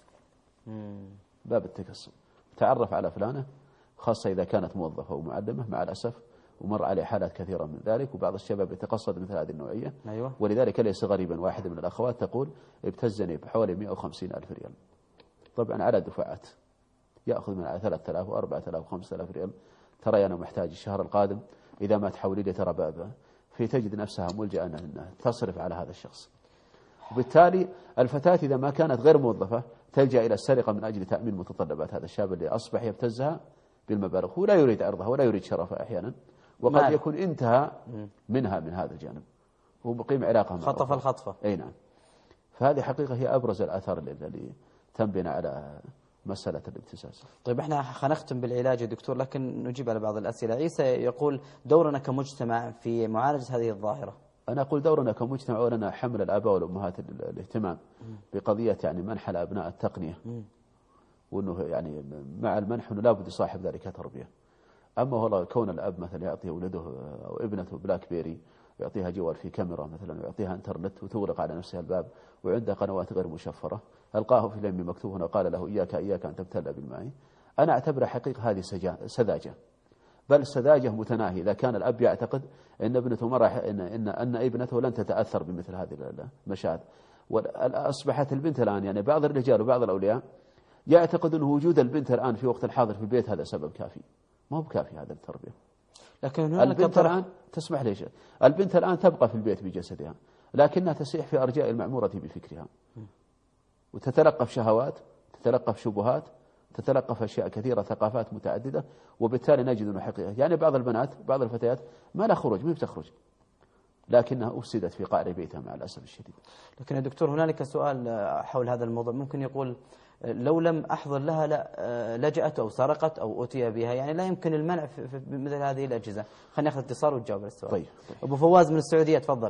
Speaker 3: باب التكسب، تعرف على فلانة خاصة إذا كانت موظفة ومعلمة مع الأسف، ومر عليه حالات كثيرة من ذلك، وبعض الشباب يتقصد مثل هذه النوعية.
Speaker 2: أيوة.
Speaker 3: ولذلك ليس غريبا واحدة من الأخوات تقول ابتزني بحوالي 150,000 ريال، طبعا على دفعات، يأخذ من 3,000 و4,000 و5,000 ريال. ترى أنا محتاج الشهر القادم إذا ما تحولي لي ترى بابا، في تجد نفسها ملجأة أنها تصرف على هذا الشخص. وبالتالي الفتاة إذا ما كانت غير موظفة تلجأ إلى السرقة من أجل تأمين متطلبات هذا الشاب اللي أصبح يبتزها بالمبالغ، هو لا يريد عرضها ولا يريد شرفها أحيانا، وقد يكون انتهى منها من هذا الجانب، هو مقيم علاقة
Speaker 2: خطف الخطفة.
Speaker 3: أي نعم. فهذه حقيقة هي أبرز الآثار اللي تنبني على مسألة الابتزاز.
Speaker 2: طيب احنا خنختم بالعلاج يا دكتور، لكن نجيب على بعض الأسئلة. عيسى يقول دورنا كمجتمع في معالجة هذه الظاهرة.
Speaker 3: أنا أقول دورنا كمجتمع ولنا حمل الآباء والأمهات الاهتمام بقضية يعني منح الأبناء التقنية، وأنه يعني مع المنح أنه لابد يصاحب ذلك تربية. أما والله كون الأب مثلا يعطي ولده أو ابنته بلاك بيري، يعطيها جوال في كاميرا مثلا، ويعطيها انترنت وتغلق على نفسها الباب وعندها قنوات غير مشفرة، ألقاه في اليم مكتوب هنا قال له إياك أن تبتلى بالماء، أنا أعتبر حقيقة هذه سذاجة، بل سذاجة متناهية. إذا كان الأب يعتقد أن ابنته ما راح أن ابنته لن تتأثر بمثل هذه المشاهد، وأصبحت البنت الآن يعني بعض الرجال وبعض الأولياء يعتقد أن وجود البنت الآن في وقت الحاضر في البيت هذا سبب كافي. ما هو بكافي هذا التربية.
Speaker 2: لكن
Speaker 3: البنت الآن تسمح ليش البنت الآن تبقى في البيت بجسدها، لكنها تسيح في أرجاء المعمورة بفكرها، وتتلقف شهوات، تتلقف شبهات، تتلقف أشياء كثيرة، ثقافات متعددة. وبالتالي نجد أنه حقيقة يعني بعض البنات بعض الفتيات ما لا خروج، ما بتخرج، لكنها أفسدت في قعر بيتها مع الأسف الشديد.
Speaker 2: لكن يا دكتور هنالك سؤال حول هذا الموضوع، ممكن يقول لو لم أحضر لها لجأت أو سرقت أو أتي بها، يعني لا يمكن المنع في مثل هذه الأجهزة. خلينا نأخذ اتصال وتجاوب على السؤال.
Speaker 3: طيب.
Speaker 2: أبو فواز من السعودية تفضل.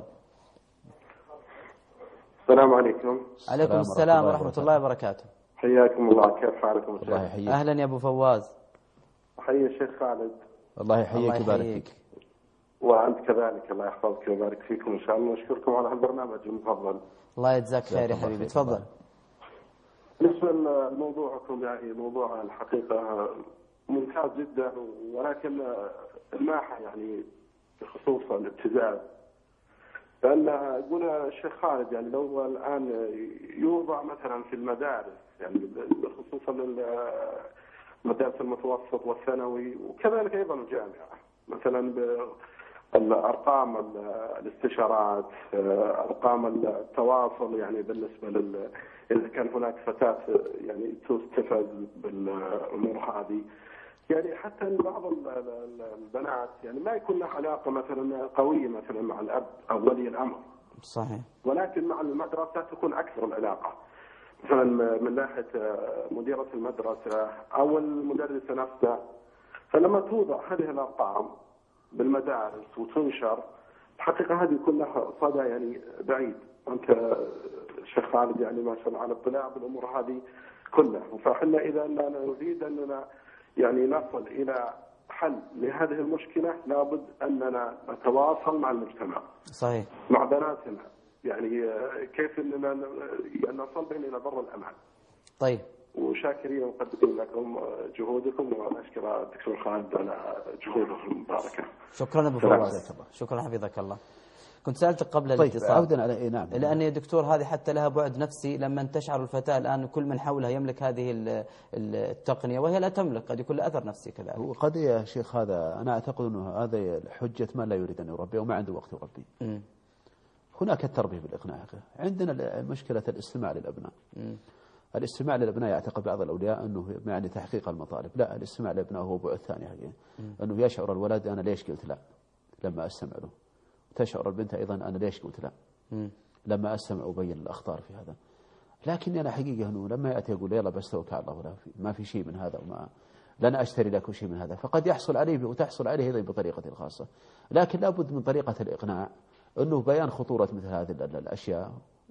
Speaker 7: السلام عليكم.
Speaker 2: عليكم السلام ورحمة الله وبركاته.
Speaker 7: حياكم الله، كيف حالكم؟
Speaker 3: الله يحييك.
Speaker 2: أهلا يا أبو فواز.
Speaker 7: حي الشيخ خالد.
Speaker 3: الله يحييك ويبارك فيك.
Speaker 7: وأنت كذلك، الله يحفظك ويبارك فيكم إن شاء الله، ونشكركم على البرنامج المفضل.
Speaker 2: الله يجزاك خير يا حبيبي، تفضل.
Speaker 7: بالنسبة لموضوعكم يعني موضوع الحقيقة ممتاز جدا، ولكن الماحة يعني بخصوص الابتزاز، لأن أقول الشيخ خالد يعني لو الآن يوضع مثلا في المدارس يعني خصوصا المدارس المتوسط والثانوي وكذلك أيضا الجامعة، مثلا الأرقام الاستشارات، أرقام التواصل، يعني بالنسبة إذا كان هناك فتاة يعني تستفز بالأمور هذه، يعني حتى بعض البنات يعني ما يكون لها علاقة مثلا قوية مثلا مع الأب أو ولي الأمر.
Speaker 2: صحيح.
Speaker 7: ولكن مع المدرسة تكون أكثر العلاقة، مثلا من ناحية مديرة المدرسة أو المدرسة نفسها. فلما توضع هذه الأرقام بالمدارس وتنشر، الحقيقة هذه يكون لها صدى يعني بعيد. أنت شيخ خالد يعني ما شاء الله على اطلاع بالأمور هذه كلها، فحنا إذا نريد أننا يعني نصل إلى حل لهذه المشكلة لابد أننا نتواصل مع المجتمع.
Speaker 2: صحيح.
Speaker 7: مع بناتنا، يعني كيف أننا نصل بهم إلى بر الأمان.
Speaker 2: طيب.
Speaker 7: وشاكرين ومقدرين لكم جهودكم، ونشكر الدكتور خالد على جهوده المباركة.
Speaker 2: شكرا أبو فواز، شكرا حفظك الله. كنت سألتك قبل الاتصال.
Speaker 3: طيب عودا على نعم.
Speaker 2: لأن يا دكتور هذه حتى لها بعد نفسي، لما تشعر الفتاة الآن كل من حولها يملك هذه التقنية وهي لا تملك، قد يكون لها أثر نفسي كذلك.
Speaker 3: وقد يا شيخ هذا أنا أعتقد أنه هذا حجة من لا يريد أن يربي وما عنده وقت يربي. هناك التربية بالإقناع. عندنا مشكلة الاستماع للأبناء. الاستماع للأبناء يعتقد بعض الأولياء أنه يعني تحقيق المطالب، لا، الاستماع للأبناء هو بعد ثاني حقيقة. أنه يشعر الولد أنا ليش قلت لا لما أستمع له، تشعر البنت أيضا أنا ليش قلت لا لما أستمع وبين الأخطار في هذا. لكن أنا حقيقة أنه لما يأتي يقول يلا بس توكل على الله ولا ما في شيء من هذا وما لن أشتري لك شيء من هذا، فقد يحصل عليه وتحصل عليه أيضا بطريقة خاصة. لكن لابد من طريقة الإقناع، أنه بيان خطورة مثل هذه الأشياء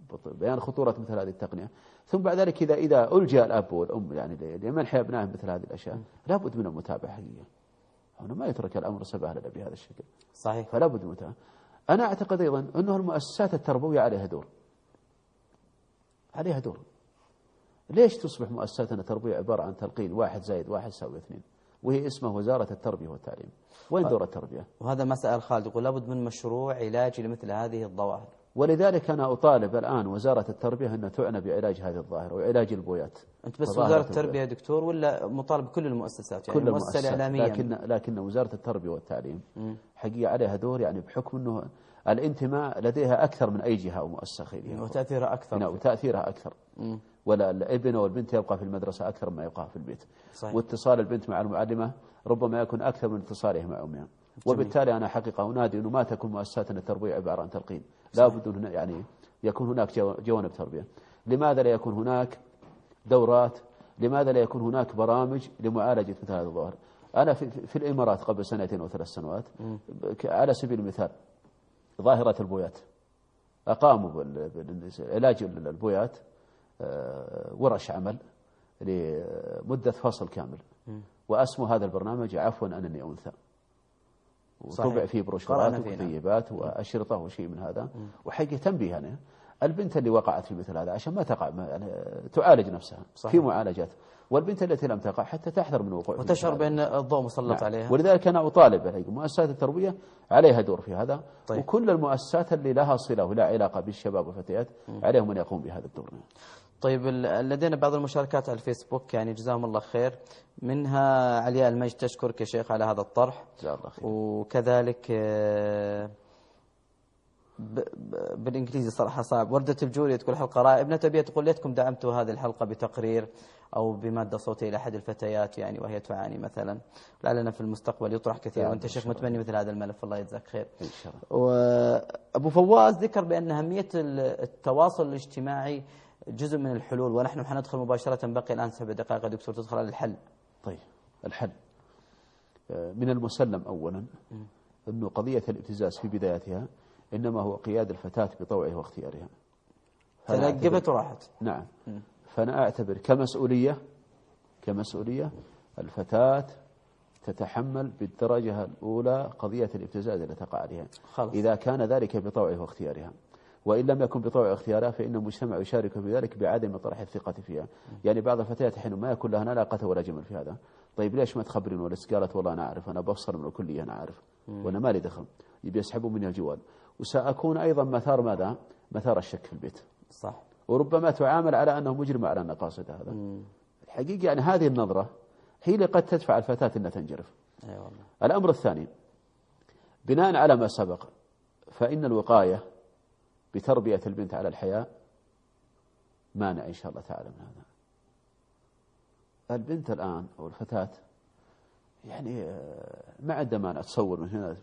Speaker 3: بيان خطورة مثل هذه التقنية. ثم بعد ذلك إذا ألجأ الأب والأم يعني لمنح أبنائهم مثل هذه الأشياء لابد من المتابعة حقيقية. هنا ما يترك الأمر سبهلله بهذا الشكل.
Speaker 2: صحيح.
Speaker 3: فلا بد من المتابعة. أنا أعتقد أيضا أنه المؤسسات التربوية عليها دور. عليها دور. ليش تصبح مؤسساتنا التربوية عبارة عن تلقين 1 زائد 1 يساوي 2 وهي اسمها وزارة التربية والتعليم؟ وين دور التربية؟
Speaker 2: وهذا ما سأل خالد، يقول لابد من مشروع علاجي لمثل هذه الظواهر.
Speaker 3: ولذلك أنا أطالب الآن وزارة التربية أن تعنى بعلاج هذه الظاهرة وعلاج البويات.
Speaker 2: أنت بس وزارة التربية يا دكتور ولا مطالب كل المؤسسات؟ يعني
Speaker 3: كل
Speaker 2: المؤسسة الإعلامية.
Speaker 3: لكن وزارة التربية والتعليم حقيقة عليها دور، يعني بحكم أنه الانتماء لديها أكثر من أي جهة أو مؤسسة خيرية.
Speaker 2: وتأثيرها أكثر.
Speaker 3: وتأثيرها أكثر. ولا الابن والبنت يبقى في المدرسة أكثر مما يبقى في البيت.
Speaker 2: صحيح.
Speaker 3: واتصال البنت مع المعلمة ربما يكون أكثر من اتصالها مع أمها. وبالتالي أنا حقيقة أنادي أنه ما تكون مؤسساتنا التربوية عبارة عن تلقين. لا بد يعني يكون هناك جوانب تربية. لماذا لا يكون هناك دورات؟ لماذا لا يكون هناك برامج لمعالجة مثل هذه الظواهر؟ أنا في الإمارات قبل 2 أو 3 سنوات على سبيل المثال ظاهرة البويات أقاموا علاج البويات ورش عمل لمدة فصل كامل، وأسموا هذا البرنامج عفوا أنني أنثى، وطبع فيه بروشورات وكتيبات وأشرطة وشيء من هذا. وحقيقة تنبيه أنا البنت اللي وقعت في مثل هذا عشان ما تقع يعني تعالج نفسها. صحيح. في معالجات، والبنت التي لم تقع حتى تحذر من وقوع
Speaker 2: وتشعر بأن الضوء مسلط عليها.
Speaker 3: ولذلك أنا أطالب المؤسسات التربية عليها دور في هذا.
Speaker 2: طيب.
Speaker 3: وكل المؤسسات اللي لها صلة ولا علاقة بالشباب والفتيات عليهم أن يقوم بهذا الدور.
Speaker 2: طيب لدينا بعض المشاركات على الفيسبوك يعني جزاهم الله خير، منها علياء المجد تشكرك يا شيخ على هذا الطرح.
Speaker 3: جزاه الله خير.
Speaker 2: وكذلك بالإنجليزي صراحة صعب. وردة الجوري تقول حلقة رائعة. ابنة أبي تقول ليتكم دعمتوا هذه الحلقة بتقرير أو بمادة صوتية لأحد الفتيات يعني وهي تعاني مثلا، لعلنا في المستقبل يطرح كثير. وأنت شيخ متبني مثل هذا الملف، الله يجزاك خير
Speaker 3: إن شاء الله.
Speaker 2: وأبو فواز ذكر بأن أهمية التواصل الاجتماعي جزء من الحلول، ونحن حندخل مباشرة، بقي الآن 7 دقائق دكتور تدخل على الحل.
Speaker 3: طيب الحل من المسلم أولا أنه قضية الابتزاز في بدايتها إنما هو قياد الفتاة بطوعها واختيارها.
Speaker 2: تلقفت وراحت.
Speaker 3: نعم. فأنا أعتبر كمسؤولية الفتاة تتحمل بالدرجة الأولى قضية الابتزاز التي تقع عليها إذا كان ذلك بطوعها واختيارها. وإن لم يكن بطوع اختيارها فإن المجتمع يشارك في ذلك بعدم طرح الثقة فيها. يعني بعض الفتيات حين ما يكون لها علاقة ولا جمل في هذا. طيب ليش ما تخبرين؟ ولا قالت والله أنا أعرف، أنا بفصل من الكلية، أنا أعرف وأنا مالي دخل، يبي يسحبوا مني الجوال. وسأكون أيضا مثار ماذا؟ مثار الشك في البيت.
Speaker 2: صح. وربما
Speaker 3: تعامل على أنه مجرم على أن قاصد هذا. الحقيقة يعني هذه النظرة هي اللي قد تدفع الفتاة أنها تنجرف.
Speaker 2: أيوة.
Speaker 3: الأمر الثاني بناء على ما سبق فإن الوقاية بتربية البنت على الحياء مانع إن شاء الله تعالى من هذا. البنت الآن أو الفتاة يعني ما عنده مانع تصور من هنا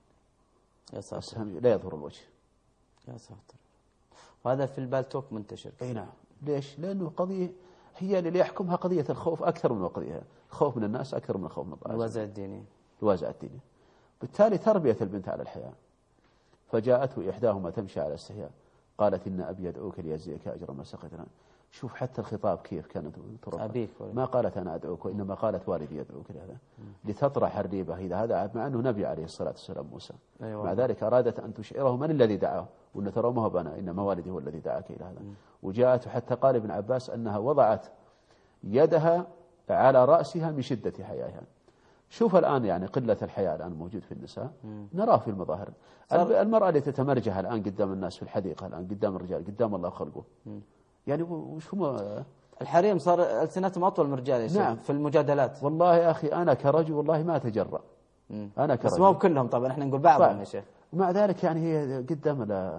Speaker 2: يا ساتر
Speaker 3: لا يظهر الوجه.
Speaker 2: يا ساتر. وهذا في البالتوك منتشر.
Speaker 3: أي نعم. ليش؟ لأنه قضية هي اللي يحكمها قضية الخوف أكثر من قضية الخوف من الناس أكثر من الخوف من الله.
Speaker 2: الوازع الديني.
Speaker 3: الوازع الديني. بالتالي تربية البنت على الحياة. فجاءته إحداهما تمشي على استحياء قالت إن أبي يدعوك ليجزيك أجر ما سقيتنا. شوف حتى الخطاب كيف كانت تربى. ما قالت أنا أدعوك، وإنما قالت والدي يدعوك لهذا لتطرح الريبة هذا مع أنه نبي عليه الصلاة والسلام موسى. أيوة. مع ذلك أرادت أن تشعره من الذي دعاه، وأن ترى ما هو بنا إنما والدي هو الذي دعاك إلى هذا. وجاءت حتى قال ابن عباس أنها وضعت يدها على رأسها من شدة حيائها. شوف الآن يعني قلة الحياء الآن موجود في النساء. نراه في المظاهر. المرأة اللي تتمرجح الآن قدام الناس في الحديقة الآن قدام الرجال قدام الله خلقه. يعني وش هم
Speaker 2: الحريم صار ألسنتهم أطول من الرجال يا شيخ. نعم. في المجادلات.
Speaker 3: والله يا أخي أنا كرجل والله ما أتجرأ. أنا كرجل.
Speaker 2: بس ما هو كلهم طبعا، احنا نقول بعضهم يا شيخ.
Speaker 3: ومع ذلك يعني هي قدام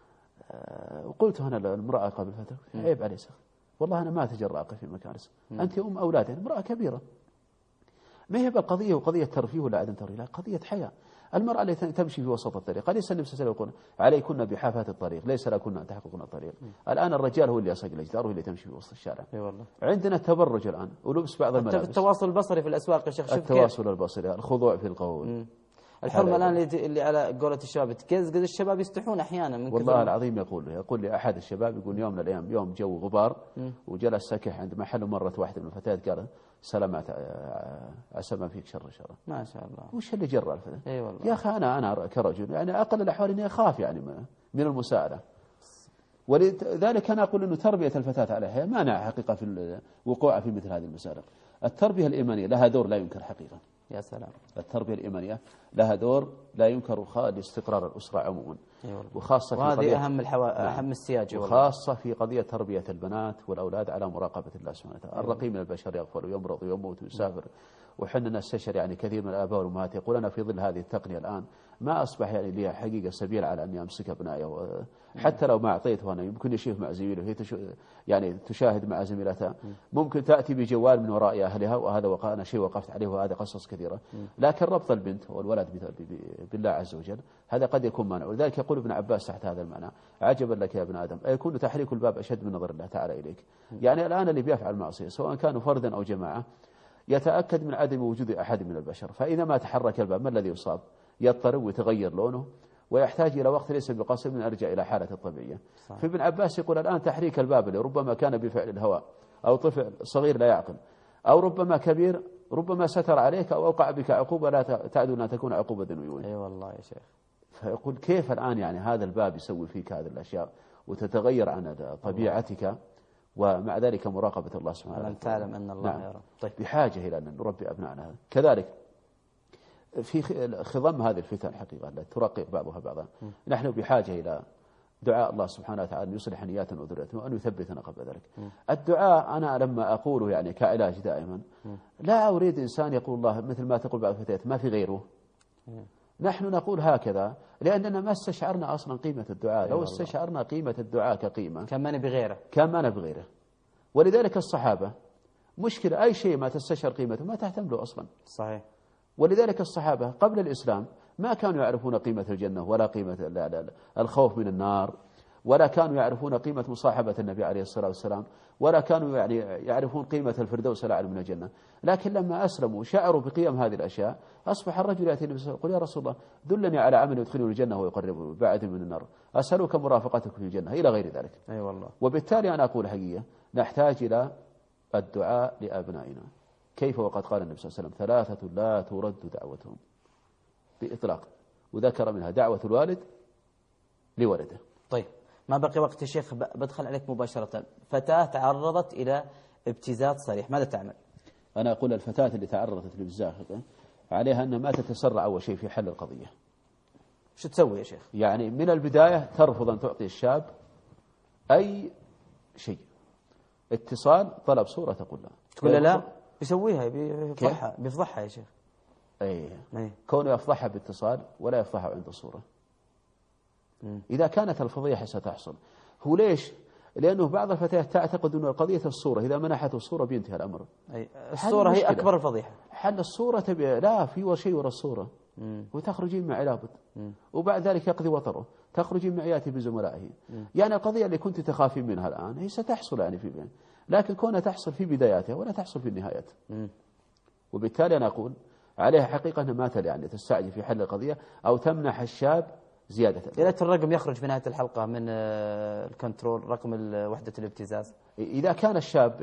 Speaker 3: وقلت هنا للمرأة قبل فترة عيب عليك والله أنا ما أتجرأ أقف في مكان أنت أم أولادي، امرأة كبيرة. ما هي بالقضية وقضية ترفيه ولا عدم ترفيه، لا قضية حياة. المرأة التي تمشي في وسط الطريق أليس النبي صلى الله عليه وسلم يقول عليكن بحافات الطريق ليس لكن أن تحققن الطريق. الآن الرجال هو اللي يصقل الجدار وهو اللي تمشي في وسط الشارع.
Speaker 2: والله.
Speaker 3: عندنا التبرج الآن ولبس بعض الملابس.
Speaker 2: التواصل البصري في الأسواق يا شيخ.
Speaker 3: التواصل البصري، الخضوع في القول.
Speaker 2: الحرمة الآن اللي على قولة الشباب تقزقز، الشباب يستحون أحيانا من
Speaker 3: والله
Speaker 2: كثر
Speaker 3: العظيم يقول لي أحد الشباب، يقول يوم من الأيام يوم جو غبار وجلس سكح عند محل، مرت واحدة من الفتيات قال سلامات عسى ما فيك شر.
Speaker 2: ما شاء الله.
Speaker 3: وش اللي جرى الفتاة؟
Speaker 2: اي والله.
Speaker 3: يا أخي أنا كرجل يعني أقل الأحوال إني أخاف يعني من المساءلة. ولذلك أنا أقول إنه تربية الفتاة على حياة مانع حقيقة في وقوعها في مثل هذه المسائل. التربية الإيمانية لها دور لا ينكر حقيقة.
Speaker 2: يا سلام.
Speaker 3: التربية الإيمانية لها دور لا ينكر لاستقرار الأسرة عموما، وخاصة في
Speaker 2: وهذه أهم السياج،
Speaker 3: وخاصة في قضية تربية البنات والأولاد على مراقبة الله سبحانه وتعالى. الرقي من البشر يغفل ويمرض ويموت ويسافر، وحنا نستشعر يعني كثير من الآباء والأمهات يقول أنا في ظل هذه التقنية الآن ما أصبح يعني لي حقيقة سبيل على أني أمسك أبنائي، حتى لو ما أعطيته أنا يمكن يشوف مع زميله، هي يعني تشاهد مع زميلتها، ممكن تأتي بجوال من وراء أهلها، وهذا أنا شيء وقفت عليه وهذا قصص كثيرة. لكن ربط البنت والولد بالله عز وجل هذا قد يكون مانع. ولذلك يقول ابن عباس تحت هذا المعنى عجبا لك يا ابن آدم أيكون تحريك الباب أشد من نظر الله تعالى إليك. يعني الآن اللي بيفعل معصية سواء كانوا فردا أو جماعة يتأكد من عدم وجود أحد من البشر، فإذا ما تحرك الباب ما الذي يصاب؟ يضطرب ويتغير لونه ويحتاج إلى وقت ليس بقصر من أرجع إلى حالته الطبيعية. فابن عباس يقول الآن تحريك الباب اللي ربما كان بفعل الهواء أو طفل صغير لا يعقل أو ربما كبير ربما ستر عليك أو أوقع بك عقوبة لا تعدو أن تكون عقوبة دنيوية.
Speaker 2: أي والله يا شيخ.
Speaker 3: فيقول كيف الآن يعني هذا الباب يسوي فيك هذه الأشياء وتتغير عن طبيعتك، ومع ذلك مراقبة الله سبحانه وتعالى.
Speaker 2: أن تعلم أن الله يرى.
Speaker 3: طيب بحاجة إلى أن نربي أبنائنا كذلك في خضم هذه الفتن حقيقة التي ترقق بعضها بعضا. نحن بحاجة إلى دعاء الله سبحانه وتعالى أن يصلح نياتنا وذريتنا وأن يثبتنا قبل ذلك. الدعاء أنا لما أقوله يعني كعلاج دائما لا أريد إنسان يقول الله مثل ما تقول بعض الفتيات ما في غيره. نحن نقول هكذا لأننا ما استشعرنا أصلا قيمة الدعاء. لو استشعرنا قيمة الدعاء كقيمة
Speaker 2: كان ما نبي غيره.
Speaker 3: ولذلك الصحابة مشكلة أي شيء ما تستشعر قيمته ما تهتم له أصلا.
Speaker 2: صحيح.
Speaker 3: ولذلك الصحابة قبل الإسلام ما كانوا يعرفون قيمة الجنة ولا قيمة الخوف من النار، ولا كانوا يعرفون قيمة مصاحبة النبي عليه الصلاة والسلام، ولا كانوا يعني يعرفون قيمة الفردوس الأعلى من الجنة. لكن لما أسلموا شعروا بقيم هذه الأشياء أصبح الرجل يأتي النبي يقول يا رسول الله دلني على عمل يدخلني الجنة ويقرب بعد من النار، أسألك مرافقتك في الجنة إلى غير ذلك.
Speaker 2: أي والله.
Speaker 3: وبالتالي أنا أقول حقيقة نحتاج إلى الدعاء لأبنائنا. كيف وقد قال النبي صلى الله عليه وسلم 3 لا ترد دعوتهم بإطلاق، وذكر منها دعوة الوالد لولده.
Speaker 2: طيب ما بقي وقت يا شيخ، بدخل عليك مباشرة. فتاة تعرضت إلى ابتزاز صريح ماذا تعمل؟
Speaker 3: أنا أقول الفتاة اللي تعرضت للابتزاز عليها أن ما تتسرع أول شيء في حل القضية.
Speaker 2: شو تسوي يا شيخ؟
Speaker 3: يعني من البداية ترفض أن تعطي الشاب أي شيء، اتصال طلب صورة تقول لا
Speaker 2: لا بيسويها بيفضحها يا شيخ.
Speaker 3: أي كونه يفضحها باتصال ولا يفضحها عند الصورة. إذا كانت الفضيحة ستحصل هو ليش؟ لأنه بعض الفتيات تعتقد أن قضية الصورة إذا منحته الصورة بينتهي الأمر.
Speaker 2: الصورة هي أكبر الفضيحة.
Speaker 3: حل الصورة لا في شيء وراء الصورة. وتخرجين معي لابد. وبعد ذلك يقضي وطره، تخرجين معياتي بزملائه. يعني القضية اللي كنت تخافين منها الآن هي ستحصل يعني في بين، لكن كونها تحصل في بداياتها ولا تحصل في النهايات. وبالتالي أنا أقول عليها حقيقة أنها ما يعني تستعجل في حل القضية أو تمنح الشاب زيادة.
Speaker 2: يا ريت الرقم يخرج في نهاية الحلقة من الكنترول، رقم وحدة الابتزاز.
Speaker 3: إذا كان الشاب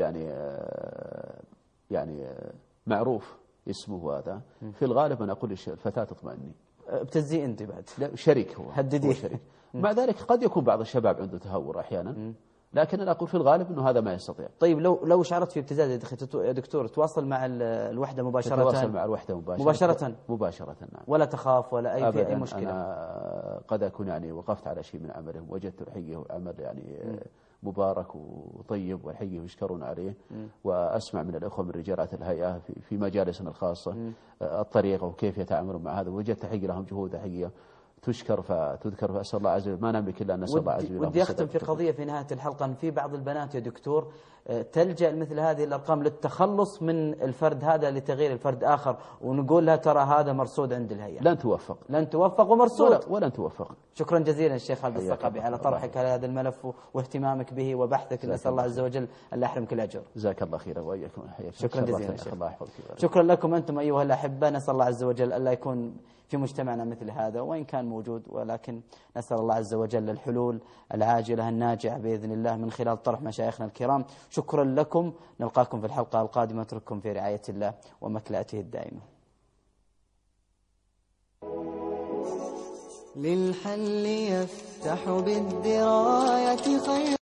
Speaker 3: يعني معروف اسمه هذا في الغالب أنا أقول الفتاة تطمئني.
Speaker 2: ابتزي أنت بعد.
Speaker 3: لا شريك هو.
Speaker 2: هدديه.
Speaker 3: شريك. مع ذلك قد يكون بعض الشباب عنده تهور أحيانا. لكن أنا أقول في الغالب أنه هذا ما يستطيع.
Speaker 2: طيب لو شعرت في ابتزاز يا دكتور تواصل مع الوحدة مباشرة.
Speaker 3: تواصل مع الوحدة مباشرة نعم.
Speaker 2: ولا تخاف ولا أي مشكلة.
Speaker 3: أنا قد أكون يعني وقفت على شيء من عملهم وجدت الحقيقة عمل يعني مبارك وطيب والحقيقة يشكرون عليه. وأسمع من الأخوة من رجالات الهيئة في مجالسنا الخاصة الطريقة وكيف يتعاملون مع هذا، وجدت حقيقة لهم جهود حقيقة تشكر فتذكر، فأسأل الله عز وجل ما نملك إلا أن نسأل الله عز وجل.
Speaker 2: ودي أختم في قضية في نهاية الحلقة، أن في بعض البنات يا دكتور تلجأ مثل هذه الأرقام للتخلص من الفرد هذا لتغيير الفرد آخر، ونقول لها ترى هذا مرصود عند الهيئة.
Speaker 3: لن توفق
Speaker 2: ومرصود
Speaker 3: ولن توفق.
Speaker 2: شكرا جزيلا الشيخ خالد الثقبي على طرحك على هذا الملف واهتمامك به وبحثك، نسأل الله عز وجل أن لا يحرمك الأجر.
Speaker 3: جزاك الله خيرا وإياكم.
Speaker 2: شكرا جزيلا الشيخ.
Speaker 3: الله يحفظك.
Speaker 2: شكرا لكم أنتم أيها الأحبة، نسأل الله عز وجل ألا يكون في مجتمعنا مثل هذا، وإن كان موجود، ولكن نسأل الله عز وجل الحلول العاجلة الناجعة بإذن الله من خلال طرح مشايخنا الكرام. شكرا لكم، نلقاكم في الحلقة القادمة، اترككم في رعاية الله ومكلأته الدائمة.
Speaker 1: للحل يفتح بالدراية خير